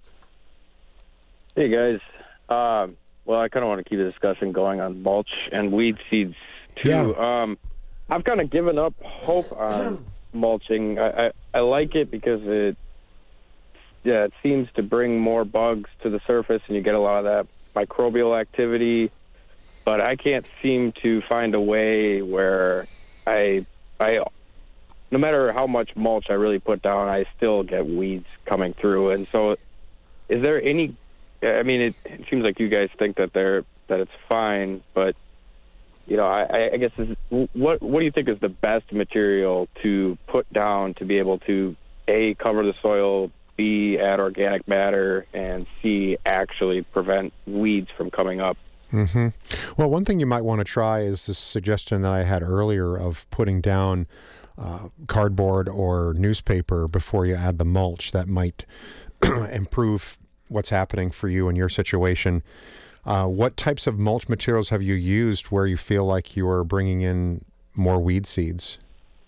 Hey, guys. Well, I kind of want to keep the discussion going on mulch and weed seeds, too. Yeah. I've kind of given up hope on mulching. I like it because it seems to bring more bugs to the surface, and you get a lot of that microbial activity. But I can't seem to find a way where I no matter how much mulch I really put down, I still get weeds coming through. And so, is there any? I mean, it seems like you guys think that it's fine, but I guess what do you think is the best material to put down to be able to A, cover the soil, B, add organic matter, and C, actually prevent weeds from coming up? Mm-hmm. Well, one thing you might want to try is this suggestion that I had earlier of putting down cardboard or newspaper before you add the mulch. That might improve what's happening for you in your situation. What types of mulch materials have you used where you feel like you're bringing in more weed seeds?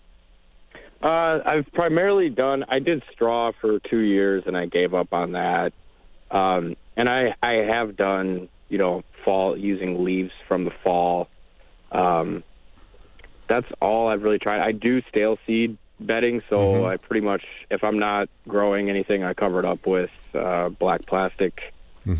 I've primarily I did straw for 2 years, and I gave up on that. And I have done, fall using leaves from the fall. that's all I've really tried. I do stale seed bedding, so I pretty much, if I'm not growing anything, I cover it up with black plastic.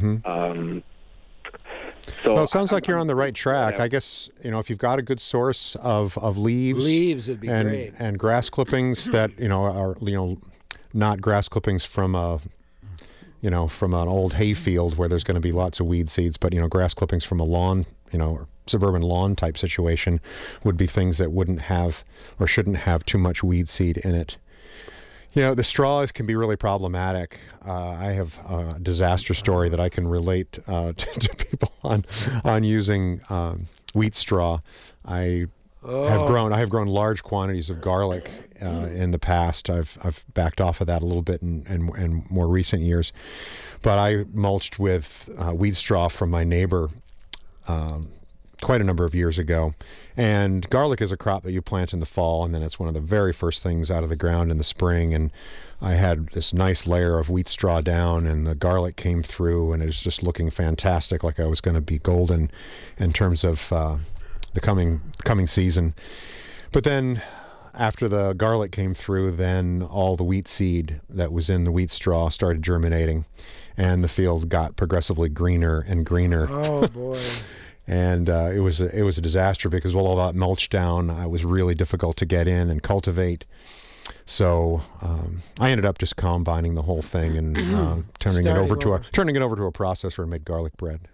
Well, it sounds like you're on the right track. Yeah. I guess, if you've got a good source of leaves would be great, and grass clippings that are not grass clippings from from an old hay field where there's going to be lots of weed seeds, but grass clippings from a lawn, or suburban lawn type situation would be things that wouldn't have or shouldn't have too much weed seed in it. The straws can be really problematic. I have a disaster story that I can relate to people on using wheat straw. I have grown large quantities of garlic in the past. I've backed off of that a little bit in more recent years, but I mulched with wheat straw from my neighbor quite a number of years ago. And garlic is a crop that you plant in the fall, and then it's one of the very first things out of the ground in the spring. And I had this nice layer of wheat straw down, and the garlic came through, and it was just looking fantastic, like I was going to be golden in terms of the coming season. But then after the garlic came through, then all the wheat seed that was in the wheat straw started germinating, and the field got progressively greener and greener. Oh, boy. And it was a disaster because with all that mulch down, it was really difficult to get in and cultivate. So I ended up just combining the whole thing and turning it over to a processor and made garlic bread.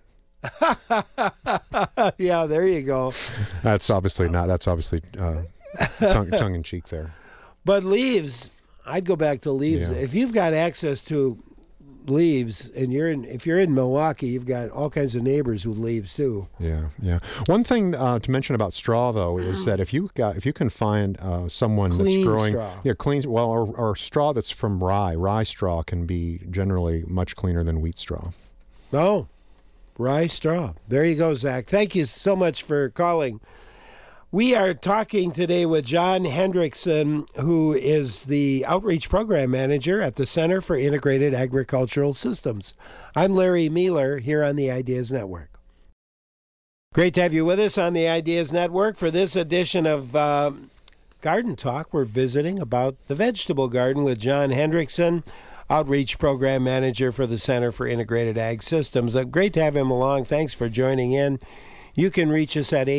Yeah, there you go. That's obviously tongue in cheek there. But leaves, I'd go back to leaves. Yeah. If you've got access to leaves, and if you're in Milwaukee, you've got all kinds of neighbors with leaves too. Yeah. One thing to mention about straw though is that if you can find someone clean that's growing straw. Clean, or straw that's from rye. Rye straw can be generally much cleaner than wheat straw. Oh, rye straw. There you go, Zach. Thank you so much for calling. We are talking today with John Hendrickson, who is the Outreach Program Manager at the Center for Integrated Agricultural Systems. I'm Larry Mealer here on the Ideas Network. Great to have you with us on the Ideas Network. For this edition of Garden Talk, we're visiting about the vegetable garden with John Hendrickson, Outreach Program Manager for the Center for Integrated Ag Systems. Great to have him along. Thanks for joining in. You can reach us at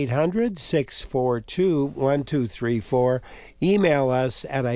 800-642-1234. Email us at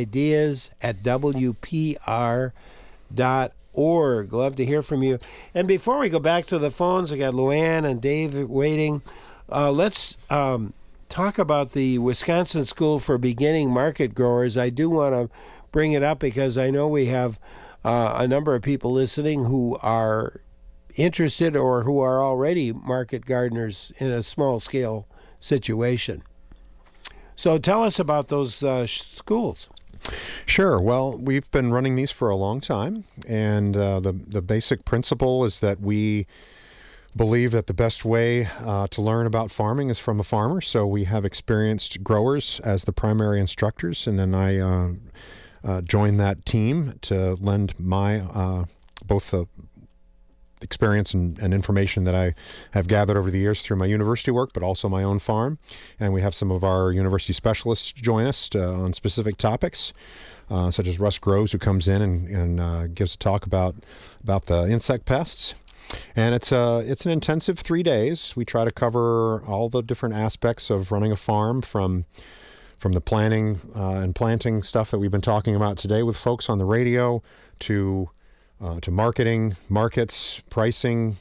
ideas@wpr.org. Love to hear from you. And before we go back to the phones, I got Luann and Dave waiting. Let's talk about the Wisconsin School for Beginning Market Growers. I do want to bring it up because I know we have a number of people listening who are interested or who are already market gardeners in a small scale situation. So tell us about those schools. Sure. Well, we've been running these for a long time, and the basic principle is that we believe that the best way to learn about farming is from a farmer. So we have experienced growers as the primary instructors, and then I joined that team to lend my both the experience and information that I have gathered over the years through my university work, but also my own farm. And we have some of our university specialists join us on specific topics, such as Russ Groves, who comes in and gives a talk about the insect pests. And it's an intensive 3 days. We try to cover all the different aspects of running a farm, from the planning and planting stuff that we've been talking about today with folks on the radio to marketing, markets, pricing.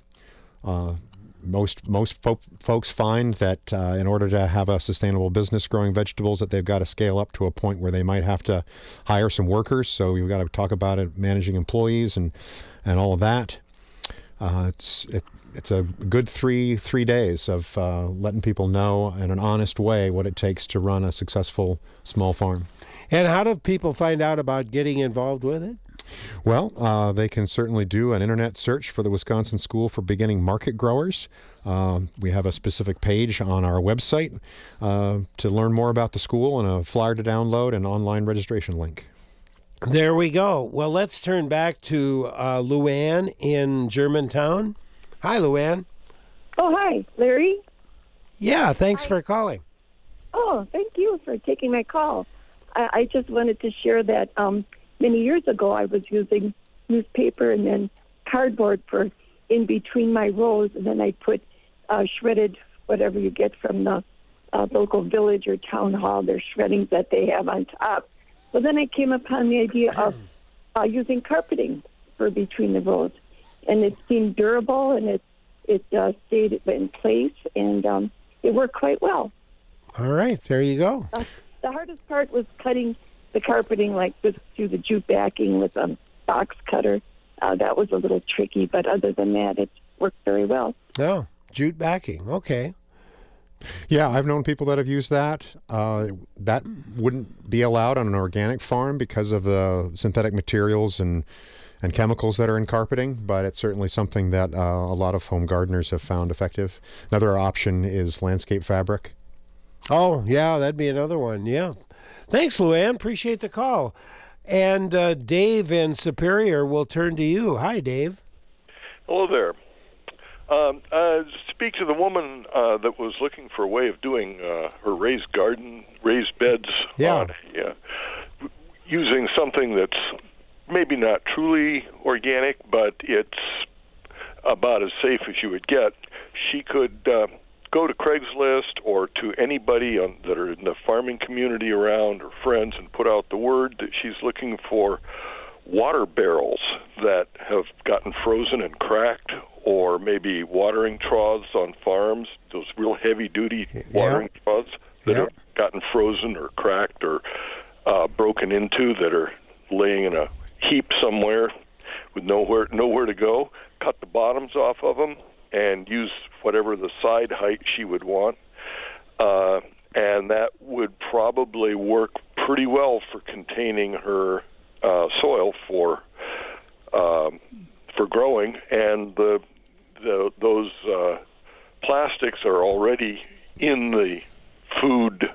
Most folks find that in order to have a sustainable business growing vegetables, that they've got to scale up to a point where they might have to hire some workers. So we've got to talk about it, managing employees and all of that. It's a good three days of letting people know in an honest way what it takes to run a successful small farm. And how do people find out about getting involved with it? Well, they can certainly do an internet search for the Wisconsin School for Beginning Market Growers. We have a specific page on our website to learn more about the school, and a flyer to download, and online registration link. There we go. Well, let's turn back to Luann in Germantown. Hi, Luann. Oh, hi, Larry. Yeah, thanks for calling. Oh, thank you. you for taking my call. I just wanted to share that many years ago I was using newspaper and then cardboard for in between my rows, and then I put shredded whatever you get from the local village or town hall, their shreddings that they have on top. So then I came upon the idea of using carpeting for between the rows, and it seemed durable, and it stayed in place, and it worked quite well. All right, there you go. The hardest part was cutting the carpeting, like just through the jute backing with a box cutter. That was a little tricky, but other than that, it worked very well. Oh, jute backing. Okay. Yeah, I've known people that have used that. That wouldn't be allowed on an organic farm because of the synthetic materials and chemicals that are in carpeting, but it's certainly something that a lot of home gardeners have found effective. Another option is landscape fabric. Oh, yeah, that'd be another one. Yeah. Thanks, Luann. Appreciate the call. And Dave in Superior will turn to you. Hi, Dave. Hello there. Speak to the woman that was looking for a way of doing her raised beds on using something that's maybe not truly organic, but it's about as safe as you would get. She could go to Craigslist or to anybody that are in the farming community around, or friends, and put out the word that she's looking for water barrels that have gotten frozen and cracked, or maybe watering troughs on farms, those real heavy-duty watering troughs that have gotten frozen or cracked or broken into, that are laying in a heap somewhere with nowhere to go. Cut the bottoms off of them and use whatever the side height she would want, and that would probably work pretty well for containing her soil for growing. And those plastics are already in the food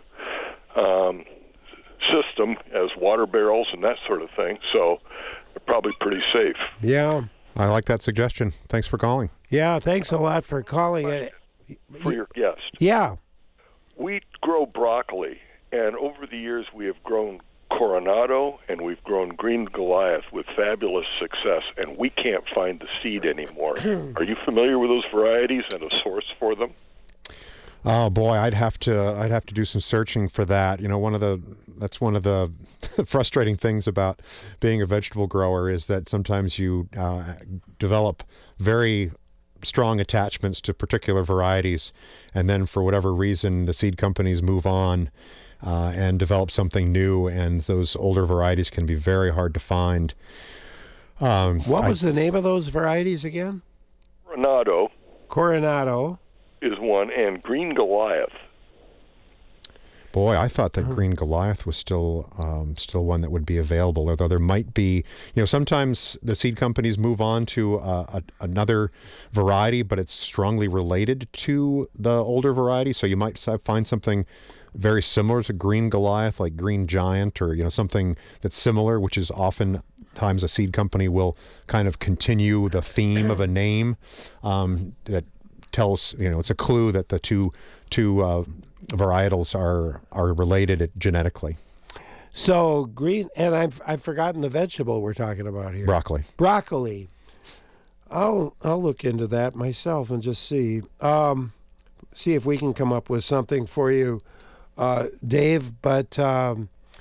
system as water barrels and that sort of thing, so they're probably pretty safe. Yeah. I like that suggestion. Thanks for calling. Yeah, thanks a lot for calling. For your guest. Yeah. We grow broccoli, and over the years we have grown Coronado and we've grown Green Goliath with fabulous success, and we can't find the seed anymore. Are you familiar with those varieties and a source for them? Oh boy, I'd have to do some searching for that. You know, that's one of the frustrating things about being a vegetable grower is that sometimes you develop very strong attachments to particular varieties, and then for whatever reason the seed companies move on and develop something new, and those older varieties can be very hard to find. What was the name of those varieties again? Coronado is one, and Green Goliath. Boy, I thought that Green Goliath was still one that would be available, although there might be, sometimes the seed companies move on to another variety, but it's strongly related to the older variety. So you might find something very similar to Green Goliath, like Green Giant, or, something that's similar, which is oftentimes a seed company will kind of continue the theme of a name that tells, it's a clue that the two varietals are related genetically. So green, and I've forgotten the vegetable we're talking about here. Broccoli. I'll look into that myself and just see if we can come up with something for you, Dave. But I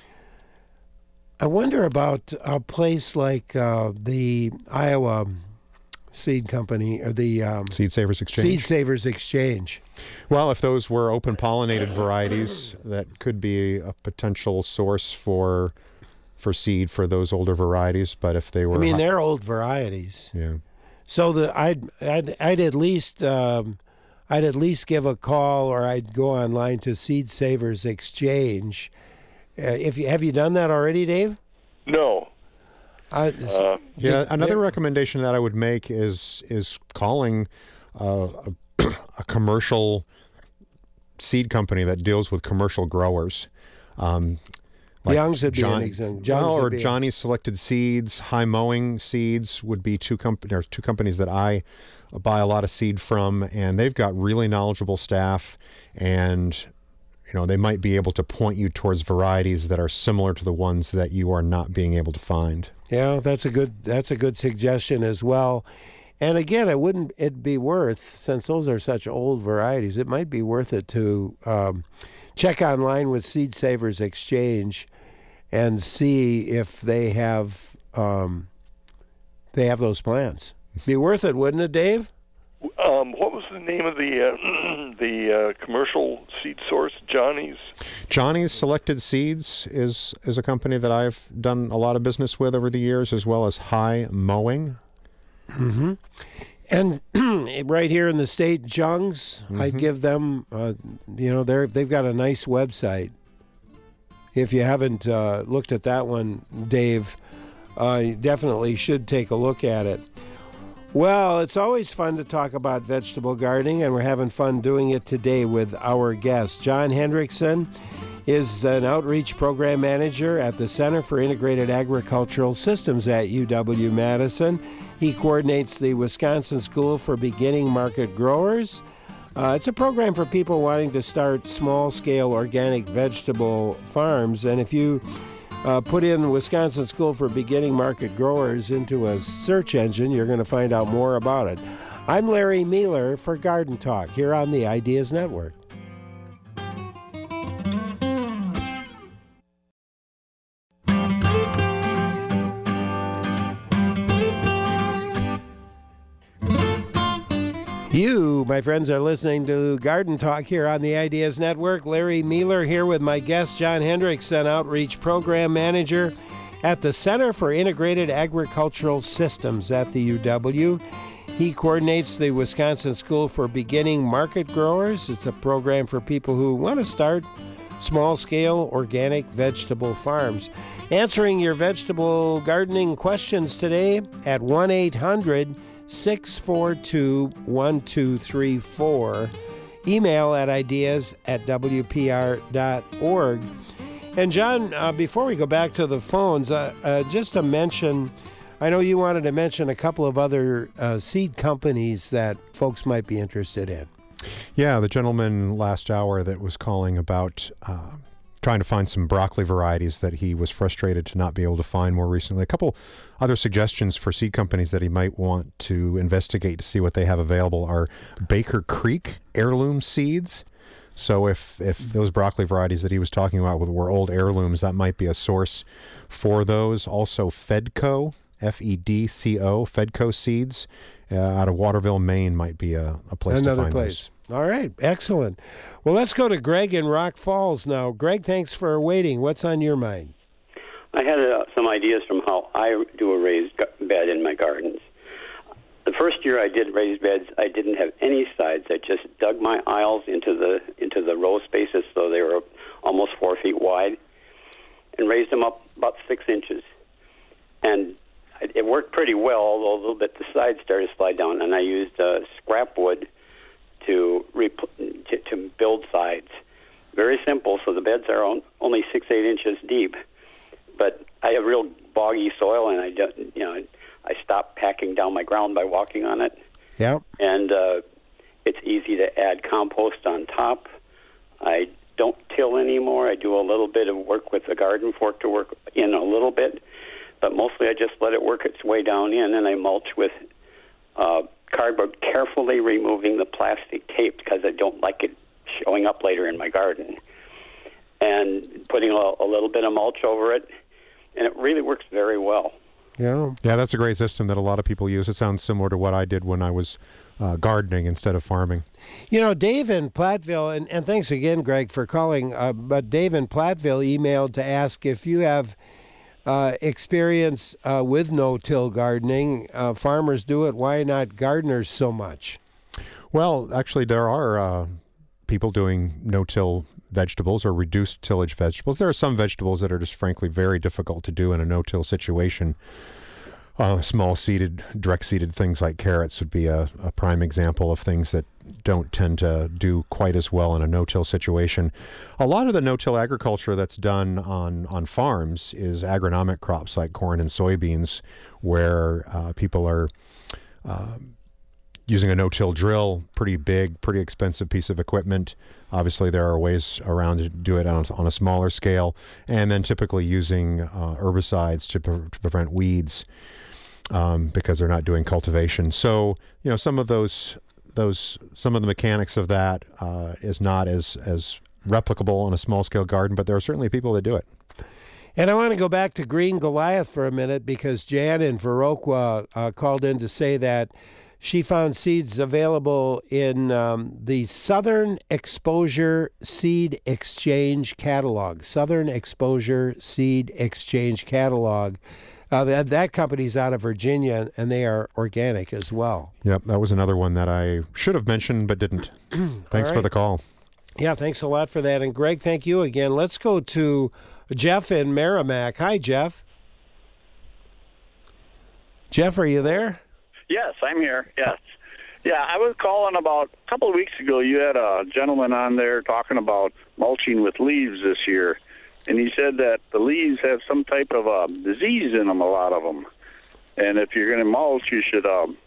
wonder about a place like the Iowa Seed Company, or the Seed Savers Exchange. Seed Savers Exchange. Well, if those were open pollinated varieties, that could be a potential source for seed for those older varieties. But if they were, they're old varieties. Yeah. So I'd at least give a call, or I'd go online to Seed Savers Exchange. Have you done that already, Dave? No. Another recommendation that I would make is calling a commercial seed company that deals with commercial growers. Like Young's would be an example. Or Johnny's Selected Seeds, High Mowing Seeds would be two companies that I buy a lot of seed from, and they've got really knowledgeable staff and they might be able to point you towards varieties that are similar to the ones that you are not being able to find. Yeah, that's a good suggestion as well. And again, it'd be worth, since those are such old varieties, it might be worth it to check online with Seed Savers Exchange and see if they have those plants. Be worth it, wouldn't it, Dave? What was the name of the commercial seed source? Johnny's Selected Seeds is a company that I've done a lot of business with over the years, as well as High Mowing. Mm-hmm. And right here in the state, Jung's, I'd give them, they've got a nice website. If you haven't looked at that one, Dave, you definitely should take a look at it. Well, it's always fun to talk about vegetable gardening, and we're having fun doing it today with our guest. John Hendrickson is an outreach program manager at the Center for Integrated Agricultural Systems at UW-Madison. He coordinates the Wisconsin School for Beginning Market Growers. It's a program for people wanting to start small-scale organic vegetable farms, and if you put in Wisconsin School for Beginning Market Growers into a search engine, you're going to find out more about it. I'm Larry Mealer for Garden Talk here on the Ideas Network. You, my friends, are listening to Garden Talk here on the Ideas Network. Larry Mealer here with my guest, John Hendrickson, Outreach Program Manager at the Center for Integrated Agricultural Systems at the UW. He coordinates the Wisconsin School for Beginning Market Growers. It's a program for people who want to start small-scale organic vegetable farms. Answering your vegetable gardening questions today at 1-800-642-1234. Email at ideas@wpr.org. And John, before we go back to the phones, just to mention, I know you wanted to mention a couple of other seed companies that folks might be interested in. Yeah, the gentleman last hour that was calling about trying to find some broccoli varieties that he was frustrated to not be able to find more recently. A couple other suggestions for seed companies that he might want to investigate to see what they have available are Baker Creek heirloom seeds. So if those broccoli varieties that he was talking about were old heirlooms, that might be a source for those. Also Fedco, Fedco, Fedco seeds out of Waterville, Maine might be a place to find another place. All right, excellent. Well, let's go to Greg in Rock Falls now. Greg, thanks for waiting. What's on your mind? I had some ideas from how I do a raised bed in my gardens. The first year I did raised beds, I didn't have any sides. I just dug my aisles into the row spaces so they were almost 4 feet wide and raised them up about 6 inches. And it worked pretty well, although a little bit the sides started to slide down, and I used scrap wood to build sides. Very simple, so the beds are only 6-8 inches deep. But I have real boggy soil, and I stopped packing down my ground by walking on it. Yeah. And it's easy to add compost on top. I don't till anymore. I do a little bit of work with the garden fork to work in a little bit, but mostly I just let it work its way down in, and I mulch with cardboard, carefully removing the plastic tape because I don't like it showing up later in my garden, and putting a little bit of mulch over it, and it really works very well. Yeah, that's a great system that a lot of people use. It sounds similar to what I did when I was gardening instead of farming. You know, Dave in Platteville, and thanks again, Greg, for calling, but Dave in Platteville emailed to ask if you have experience with no-till gardening. Farmers do it. Why not gardeners so much? Well, actually, there are people doing no-till vegetables or reduced tillage vegetables. There are some vegetables that are just frankly very difficult to do in a no-till situation. Small-seeded, direct-seeded things like carrots would be a prime example of things that don't tend to do quite as well in a no-till situation. A lot of the no-till agriculture that's done on farms is agronomic crops like corn and soybeans, where people are using a no-till drill, pretty big, pretty expensive piece of equipment. Obviously, there are ways around to do it on a smaller scale, and then typically using herbicides to prevent weeds because they're not doing cultivation. So, some of some of the mechanics of that is not as replicable on a small-scale garden, but there are certainly people that do it. And I want to go back to Green Goliath for a minute because Jan in Viroqua called in to say that she found seeds available in the Southern Exposure Seed Exchange Catalog. Southern Exposure Seed Exchange Catalog. That company's out of Virginia, and they are organic as well. Yep, that was another one that I should have mentioned but didn't. Thanks for the call. Yeah, thanks a lot for that. And Greg, thank you again. Let's go to Jeff in Merrimack. Hi, Jeff. Jeff, are you there? Yes, I'm here. Yes. Yeah, I was calling about a couple of weeks ago. You had a gentleman on there talking about mulching with leaves this year, and he said that the leaves have some type of disease in them, a lot of them. And if you're going to mulch, you should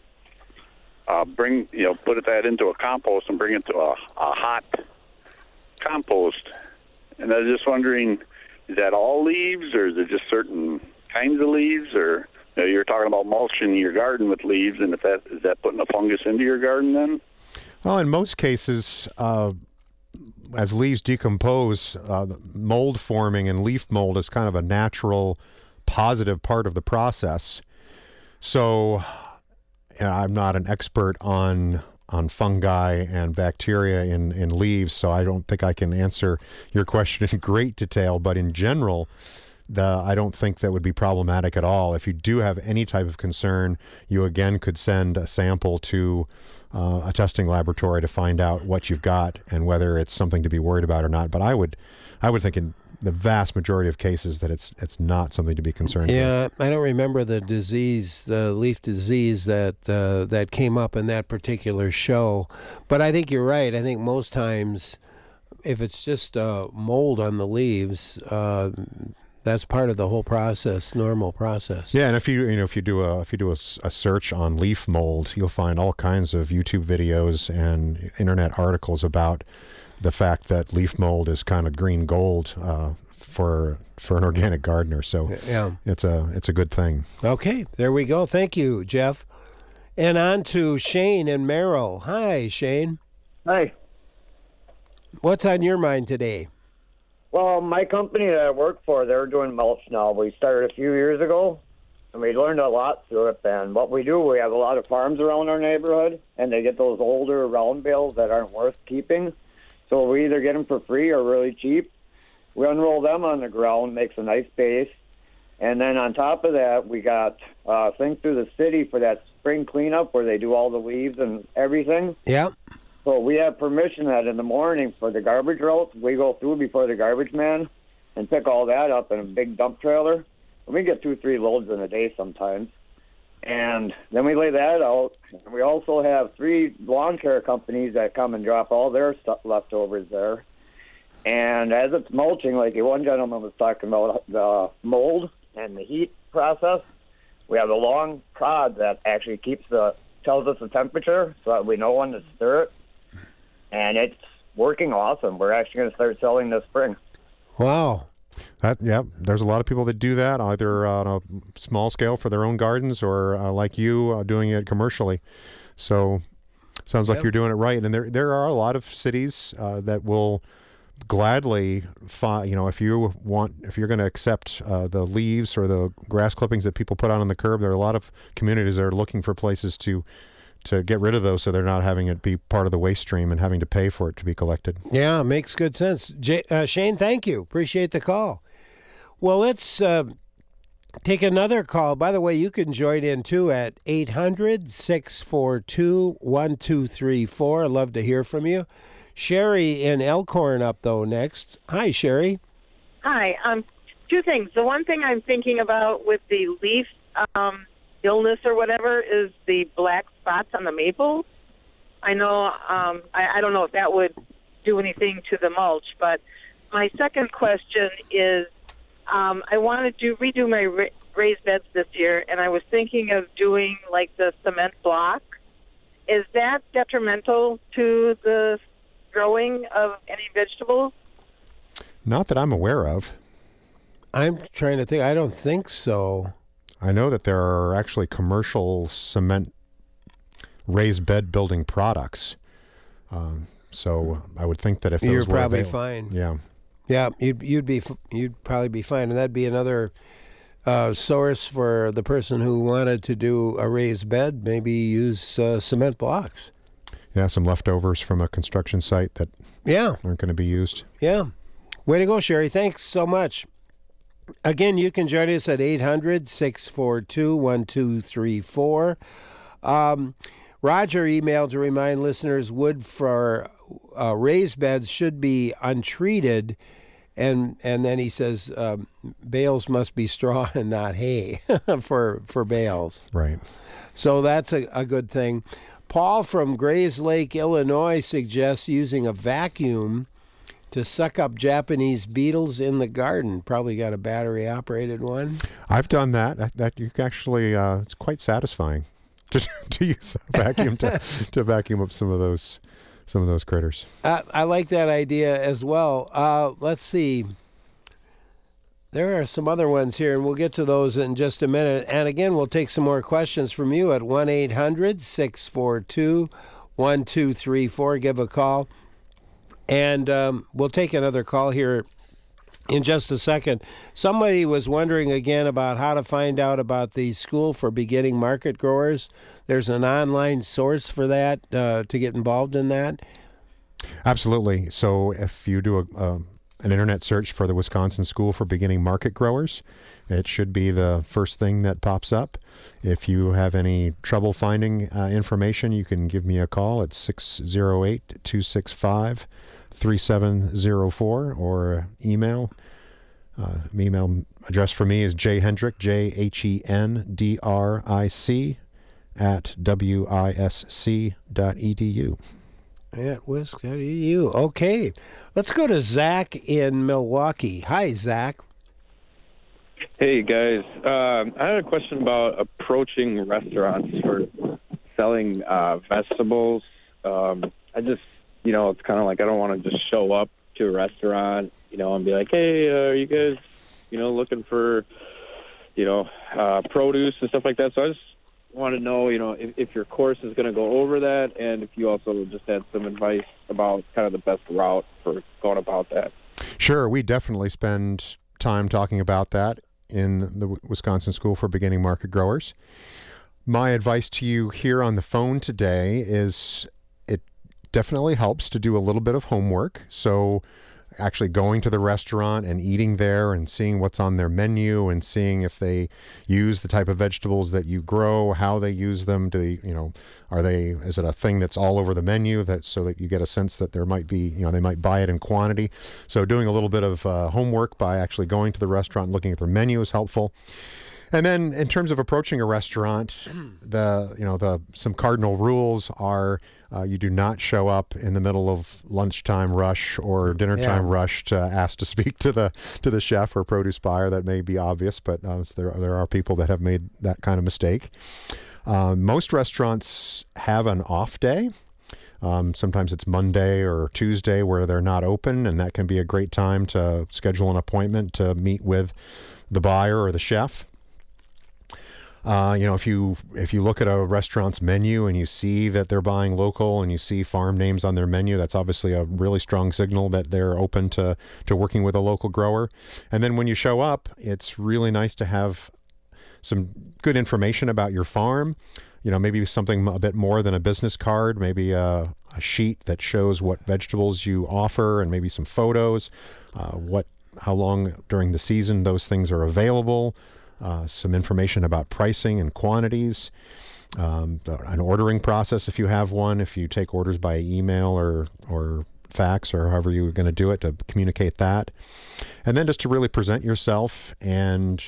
put that into a compost and bring it to a hot compost. And I was just wondering, is that all leaves, or is it just certain kinds of leaves, or you're talking about mulching your garden with leaves, and is that putting a fungus into your garden then? Well, in most cases, as leaves decompose, mold forming and leaf mold is kind of a natural, positive part of the process. So, I'm not an expert on fungi and bacteria in leaves, so I don't think I can answer your question in great detail. But in general, I don't think that would be problematic at all. If you do have any type of concern, you again could send a sample to a testing laboratory to find out what you've got and whether it's something to be worried about or not. But I would think in the vast majority of cases that it's not something to be concerned with. Yeah, I don't remember the disease, the leaf disease that came up in that particular show. But I think you're right. I think most times, if it's just mold on the leaves, that's part of the whole process, normal process. Yeah, and if you do a search on leaf mold, you'll find all kinds of YouTube videos and internet articles about the fact that leaf mold is kind of green gold for an organic gardener. So yeah, it's a good thing. Okay, there we go. Thank you, Jeff. And on to Shane and Merrill. Hi, Shane. Hi. What's on your mind today? Well, my company that I work for, they're doing mulch now. We started a few years ago, and we learned a lot through it. And what we do, we have a lot of farms around our neighborhood, and they get those older round bales that aren't worth keeping. So we either get them for free or really cheap. We unroll them on the ground, makes a nice base. And then on top of that, we got a thing through the city for that spring cleanup where they do all the leaves and everything. Yeah. So we have permission that in the morning for the garbage routes, we go through before the garbage man and pick all that up in a big dump trailer. And we get 2-3 loads in a day sometimes. And then we lay that out. And we also have 3 lawn care companies that come and drop all their stuff leftovers there. And as it's mulching, like one gentleman was talking about the mold and the heat process, we have a long prod that actually tells us the temperature so that we know when to stir it. And it's working awesome. We're actually going to start selling this spring. Wow. There's a lot of people that do that, either on a small scale for their own gardens or like you, doing it commercially. So sounds like you're doing it right. And there are a lot of cities that will gladly, if you're going to accept the leaves or the grass clippings that people put out on the curb, there are a lot of communities that are looking for places to get rid of those so they're not having it be part of the waste stream and having to pay for it to be collected. Yeah, makes good sense. Shane, thank you. Appreciate the call. Well, let's take another call. By the way, you can join in too at 800-642-1234. I'd love to hear from you. Sherry in Elkhorn up, though, next. Hi, Sherry. Hi. 2 things. The one thing I'm thinking about with the leaf illness or whatever is the black spots on the maples. I know, I don't know if that would do anything to the mulch, but my second question is I wanted to redo my raised beds this year, and I was thinking of doing like the cement block is that detrimental to the growing of any vegetables? Not that I'm aware of. I'm trying to think. I don't think so. I know that there are actually commercial cement raised bed building products. So I would think that if those you're were probably available, fine. Yeah, you'd probably be fine, and that'd be another source for the person who wanted to do a raised bed. Maybe use cement blocks. Yeah, some leftovers from a construction site that aren't going to be used. Yeah. Way to go, Sherry. Thanks so much. Again, you can join us at 800-642-1234. Roger emailed to remind listeners wood for raised beds should be untreated. And then he says bales must be straw and not hay for bales. Right. So that's a good thing. Paul from Grays Lake, Illinois suggests using a vacuum to suck up Japanese beetles in the garden. Probably got a battery-operated one. I've done that. That you actually, it's quite satisfying to use a vacuum to vacuum up some of those critters. I like that idea as well. Let's see. There are some other ones here, and we'll get to those in just a minute. And again, we'll take some more questions from you at 1-800-642-1234. Give a call. And we'll take another call here in just a second. Somebody was wondering again about how to find out about the School for Beginning Market Growers. There's an online source for that, to get involved in that. Absolutely. So if you do an internet search for the Wisconsin School for Beginning Market Growers, it should be the first thing that pops up. If you have any trouble finding information, you can give me a call at 608-265-3704 or email. Email address for me is jhendrick, JHENDRIC @wisc.edu. At wisc.edu. Okay. Let's go to Zach in Milwaukee. Hi, Zach. Hey, guys. I had a question about approaching restaurants for selling vegetables. I just, it's kind of like I don't want to just show up to a restaurant, and be like, hey, are you guys, looking for, produce and stuff like that. So I just want to know, if your course is going to go over that, and if you also just had some advice about kind of the best route for going about that. Sure. We definitely spend time talking about that in the Wisconsin School for Beginning Market Growers. My advice to you here on the phone today is it definitely helps to do a little bit of homework. So actually going to the restaurant and eating there and seeing what's on their menu and seeing if they use the type of vegetables that you grow, how they use them. Is it a thing that's all over the menu so that you get a sense that there might be, they might buy it in quantity. So doing a little bit of homework by actually going to the restaurant and looking at their menu is helpful. And then in terms of approaching a restaurant, some cardinal rules are you do not show up in the middle of lunchtime rush or dinner time rush to ask to speak to the chef or produce buyer. That may be obvious, but there are people that have made that kind of mistake. Most restaurants have an off day. Sometimes it's Monday or Tuesday where they're not open, and that can be a great time to schedule an appointment to meet with the buyer or the chef. If you look at a restaurant's menu and you see that they're buying local and you see farm names on their menu, that's obviously a really strong signal that they're open to working with a local grower. And then when you show up, it's really nice to have some good information about your farm. Maybe something a bit more than a business card, maybe a sheet that shows what vegetables you offer and maybe some photos, how long during the season those things are available. Some information about pricing and quantities, an ordering process if you have one, if you take orders by email or fax or however you're going to do it, to communicate that. And then just to really present yourself and,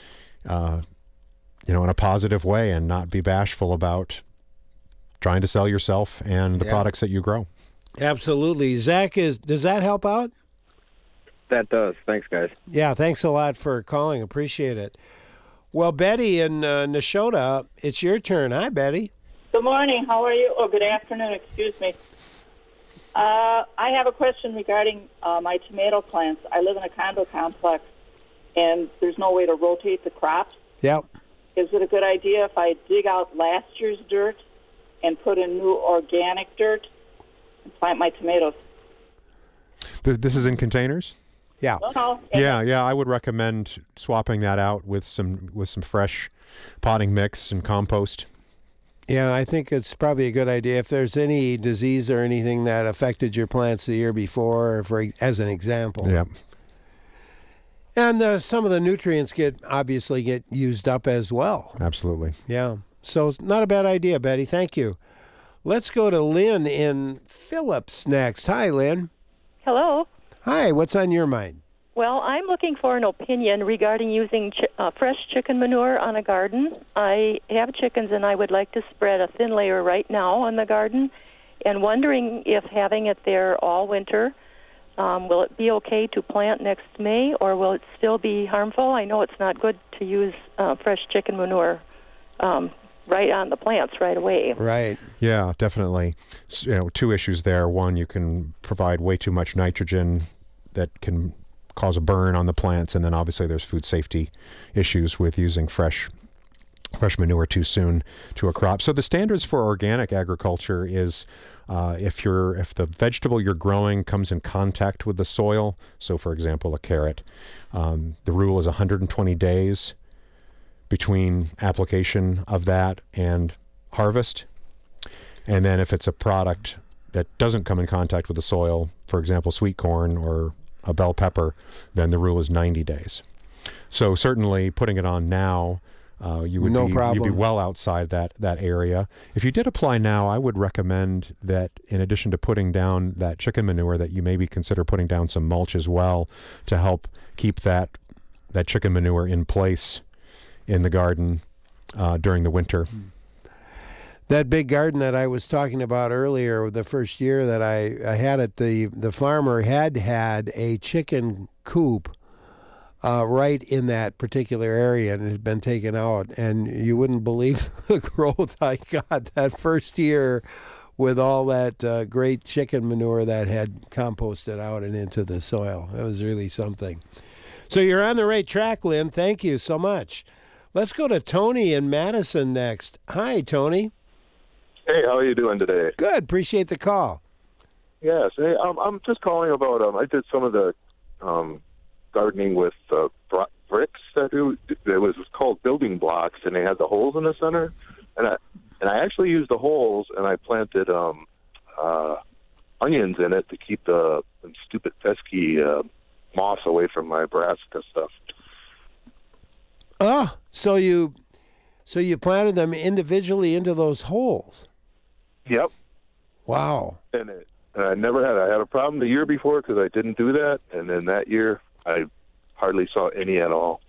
in a positive way and not be bashful about trying to sell yourself and the products that you grow. Absolutely. Zach, does that help out? That does. Thanks, guys. Yeah, thanks a lot for calling. Appreciate it. Well, Betty in Neshota, it's your turn. Hi, Betty. Good morning. How are you? Oh, good afternoon. Excuse me. I have a question regarding my tomato plants. I live in a condo complex, and there's no way to rotate the crops. Yep. Is it a good idea if I dig out last year's dirt and put in new organic dirt and plant my tomatoes? This is in containers? Yeah. No. Yeah. I would recommend swapping that out with some fresh potting mix and compost. Yeah, I think it's probably a good idea. If there's any disease or anything that affected your plants the year before, as an example. Yeah. And some of the nutrients obviously get used up as well. Absolutely. Yeah. So it's not a bad idea, Betty. Thank you. Let's go to Lynn in Phillips next. Hi, Lynn. Hello. Hi. What's on your mind? Well, I'm looking for an opinion regarding using fresh chicken manure on a garden. I have chickens, and I would like to spread a thin layer right now on the garden, and wondering if having it there all winter, will it be okay to plant next May, or will it still be harmful? I know it's not good to use fresh chicken manure right on the plants right away. Right. Yeah, definitely. So, 2 issues there. One, you can provide way too much nitrogen that can cause a burn on the plants, and then obviously there's food safety issues with using fresh manure too soon to a crop. So the standards for organic agriculture is if the vegetable you're growing comes in contact with the soil, so for example a carrot, the rule is 120 days between application of that and harvest. And then if it's a product that doesn't come in contact with the soil, for example sweet corn or a bell pepper, then the rule is 90 days. So certainly putting it on now, you'd be well outside that area. If you did apply now, I would recommend that in addition to putting down that chicken manure, that you maybe consider putting down some mulch as well to help keep that chicken manure in place in the garden during the winter. That big garden that I was talking about earlier, the first year that I had it, the farmer had a chicken coop right in that particular area, and it had been taken out. And you wouldn't believe the growth I got that first year with all that great chicken manure that had composted out and into the soil. It was really something. So you're on the right track, Lynn. Thank you so much. Let's go to Tony in Madison next. Hi, Tony. Hey, how are you doing today? Good. Appreciate the call. Yes. Hey, I'm just calling about, I did some of the gardening with bricks that it was called building blocks, and they had the holes in the center. And I actually used the holes, and I planted onions in it to keep the stupid pesky moss away from my brassica stuff. Oh, so you planted them individually into those holes? Yep. Wow. And I had a problem the year before because I didn't do that, and then that year I hardly saw any at all.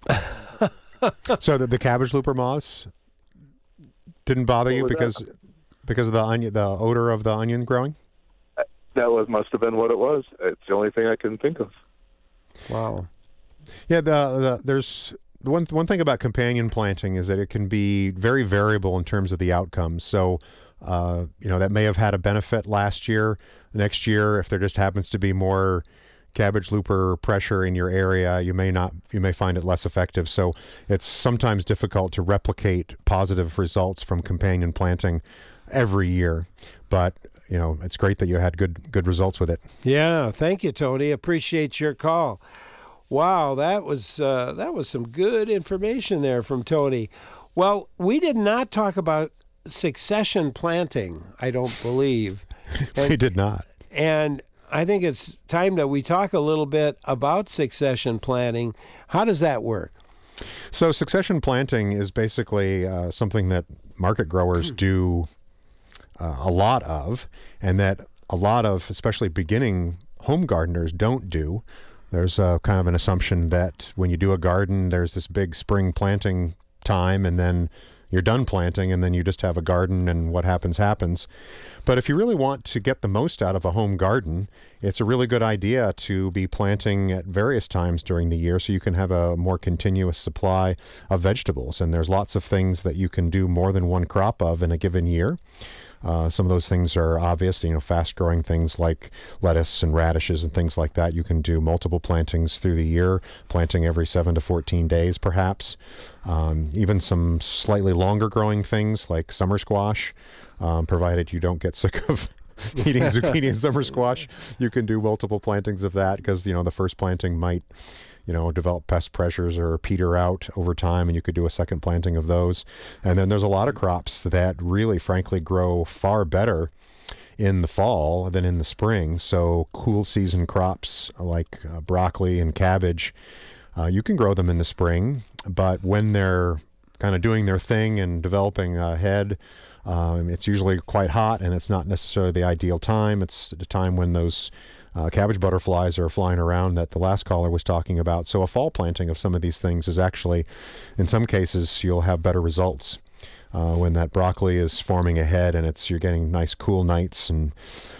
So the cabbage looper moths didn't bother you because of the odor of the onion growing? That must have been what it was. It's the only thing I can think of. Wow. Yeah, there's the one thing about companion planting is that it can be very variable in terms of the outcomes. So, that may have had a benefit last year. Next year, if there just happens to be more cabbage looper pressure in your area, you may find it less effective. So it's sometimes difficult to replicate positive results from companion planting every year. But it's great that you had good results with it. Yeah, thank you, Tony. Appreciate your call. Wow, that was some good information there from Tony. Well, we did not talk about succession planting, I don't believe. We did not. And I think it's time that we talk a little bit about succession planting. How does that work? So succession planting is basically something that market growers do a lot of, and that a lot of, especially beginning home gardeners, don't do. There's kind of an assumption that when you do a garden, there's this big spring planting time, and then you're done planting, and then you just have a garden, and what happens, happens. But if you really want to get the most out of a home garden, it's a really good idea to be planting at various times during the year so you can have a more continuous supply of vegetables. And there's lots of things that you can do more than one crop of in a given year. Some of those things are obvious, fast-growing things like lettuce and radishes and things like that. You can do multiple plantings through the year, planting every 7 to 14 days perhaps. Even some slightly longer-growing things like summer squash, provided you don't get sick of eating zucchini and summer squash. You can do multiple plantings of that because, the first planting might develop pest pressures or peter out over time, and you could do a second planting of those. And then there's a lot of crops that really, frankly, grow far better in the fall than in the spring. So cool season crops like broccoli and cabbage, you can grow them in the spring, but when they're kind of doing their thing and developing a head, it's usually quite hot, and it's not necessarily the ideal time. It's the time when those cabbage butterflies are flying around that the last caller was talking about. So a fall planting of some of these things is actually, in some cases, you'll have better results when that broccoli is forming a head and you're getting nice cool nights, and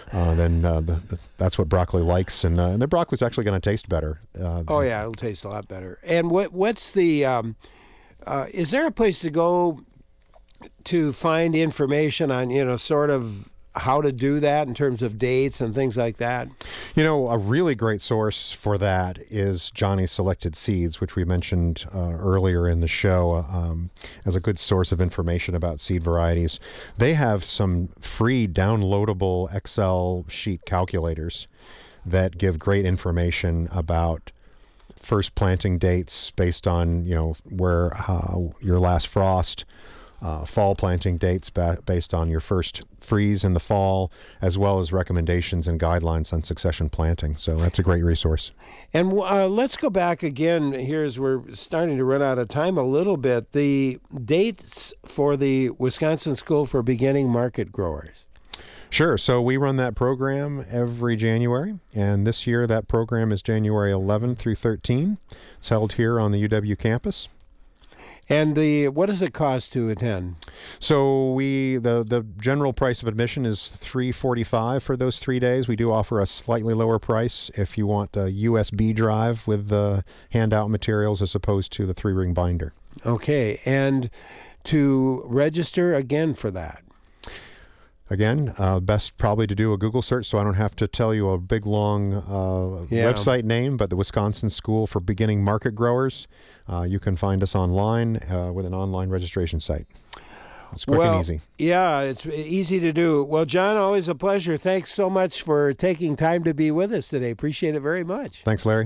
that's what broccoli likes, and the broccoli's actually going to taste better. It'll taste a lot better. And what's the is there a place to go to find information on sort of how to do that in terms of dates and things like that? A really great source for that is Johnny's Selected Seeds, which we mentioned earlier in the show as a good source of information about seed varieties. They have some free downloadable Excel sheet calculators that give great information about first planting dates based on, where your last frost, fall planting dates based on your first freeze in the fall, as well as recommendations and guidelines on succession planting. So that's a great resource. And let's go back again here as we're starting to run out of time a little bit. The dates for the Wisconsin School for Beginning Market Growers. Sure. So we run that program every January, and this year that program is January 11 through 13. It's held here on the UW campus. And what does it cost to attend? So the general price of admission is $345 for those 3 days. We do offer a slightly lower price if you want a USB drive with the handout materials as opposed to the 3-ring binder. Okay, and to register again for that? Again, best probably to do a Google search so I don't have to tell you a big, long website name, but the Wisconsin School for Beginning Market Growers. You can find us online with an online registration site. It's quick and easy. Yeah, it's easy to do. Well, John, always a pleasure. Thanks so much for taking time to be with us today. Appreciate it very much. Thanks, Larry.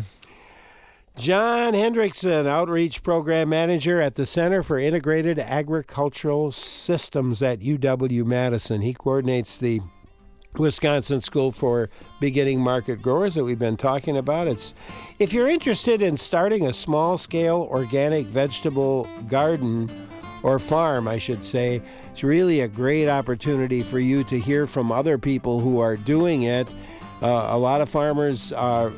John Hendrickson, Outreach Program Manager at the Center for Integrated Agricultural Systems at UW-Madison. He coordinates the Wisconsin School for Beginning Market Growers that we've been talking about. If you're interested in starting a small-scale organic vegetable garden, or farm, I should say, it's really a great opportunity for you to hear from other people who are doing it. A lot of farmers are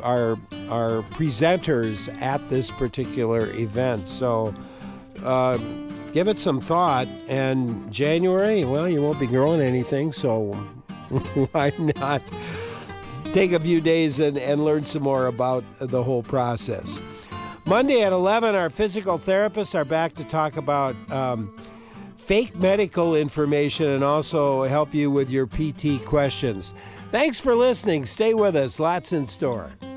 presenters at this particular event. So give it some thought. And January, well, you won't be growing anything, so why not take a few days and learn some more about the whole process. Monday at 11, our physical therapists are back to talk about fake medical information and also help you with your PT questions. Thanks for listening. Stay with us. Lots in store.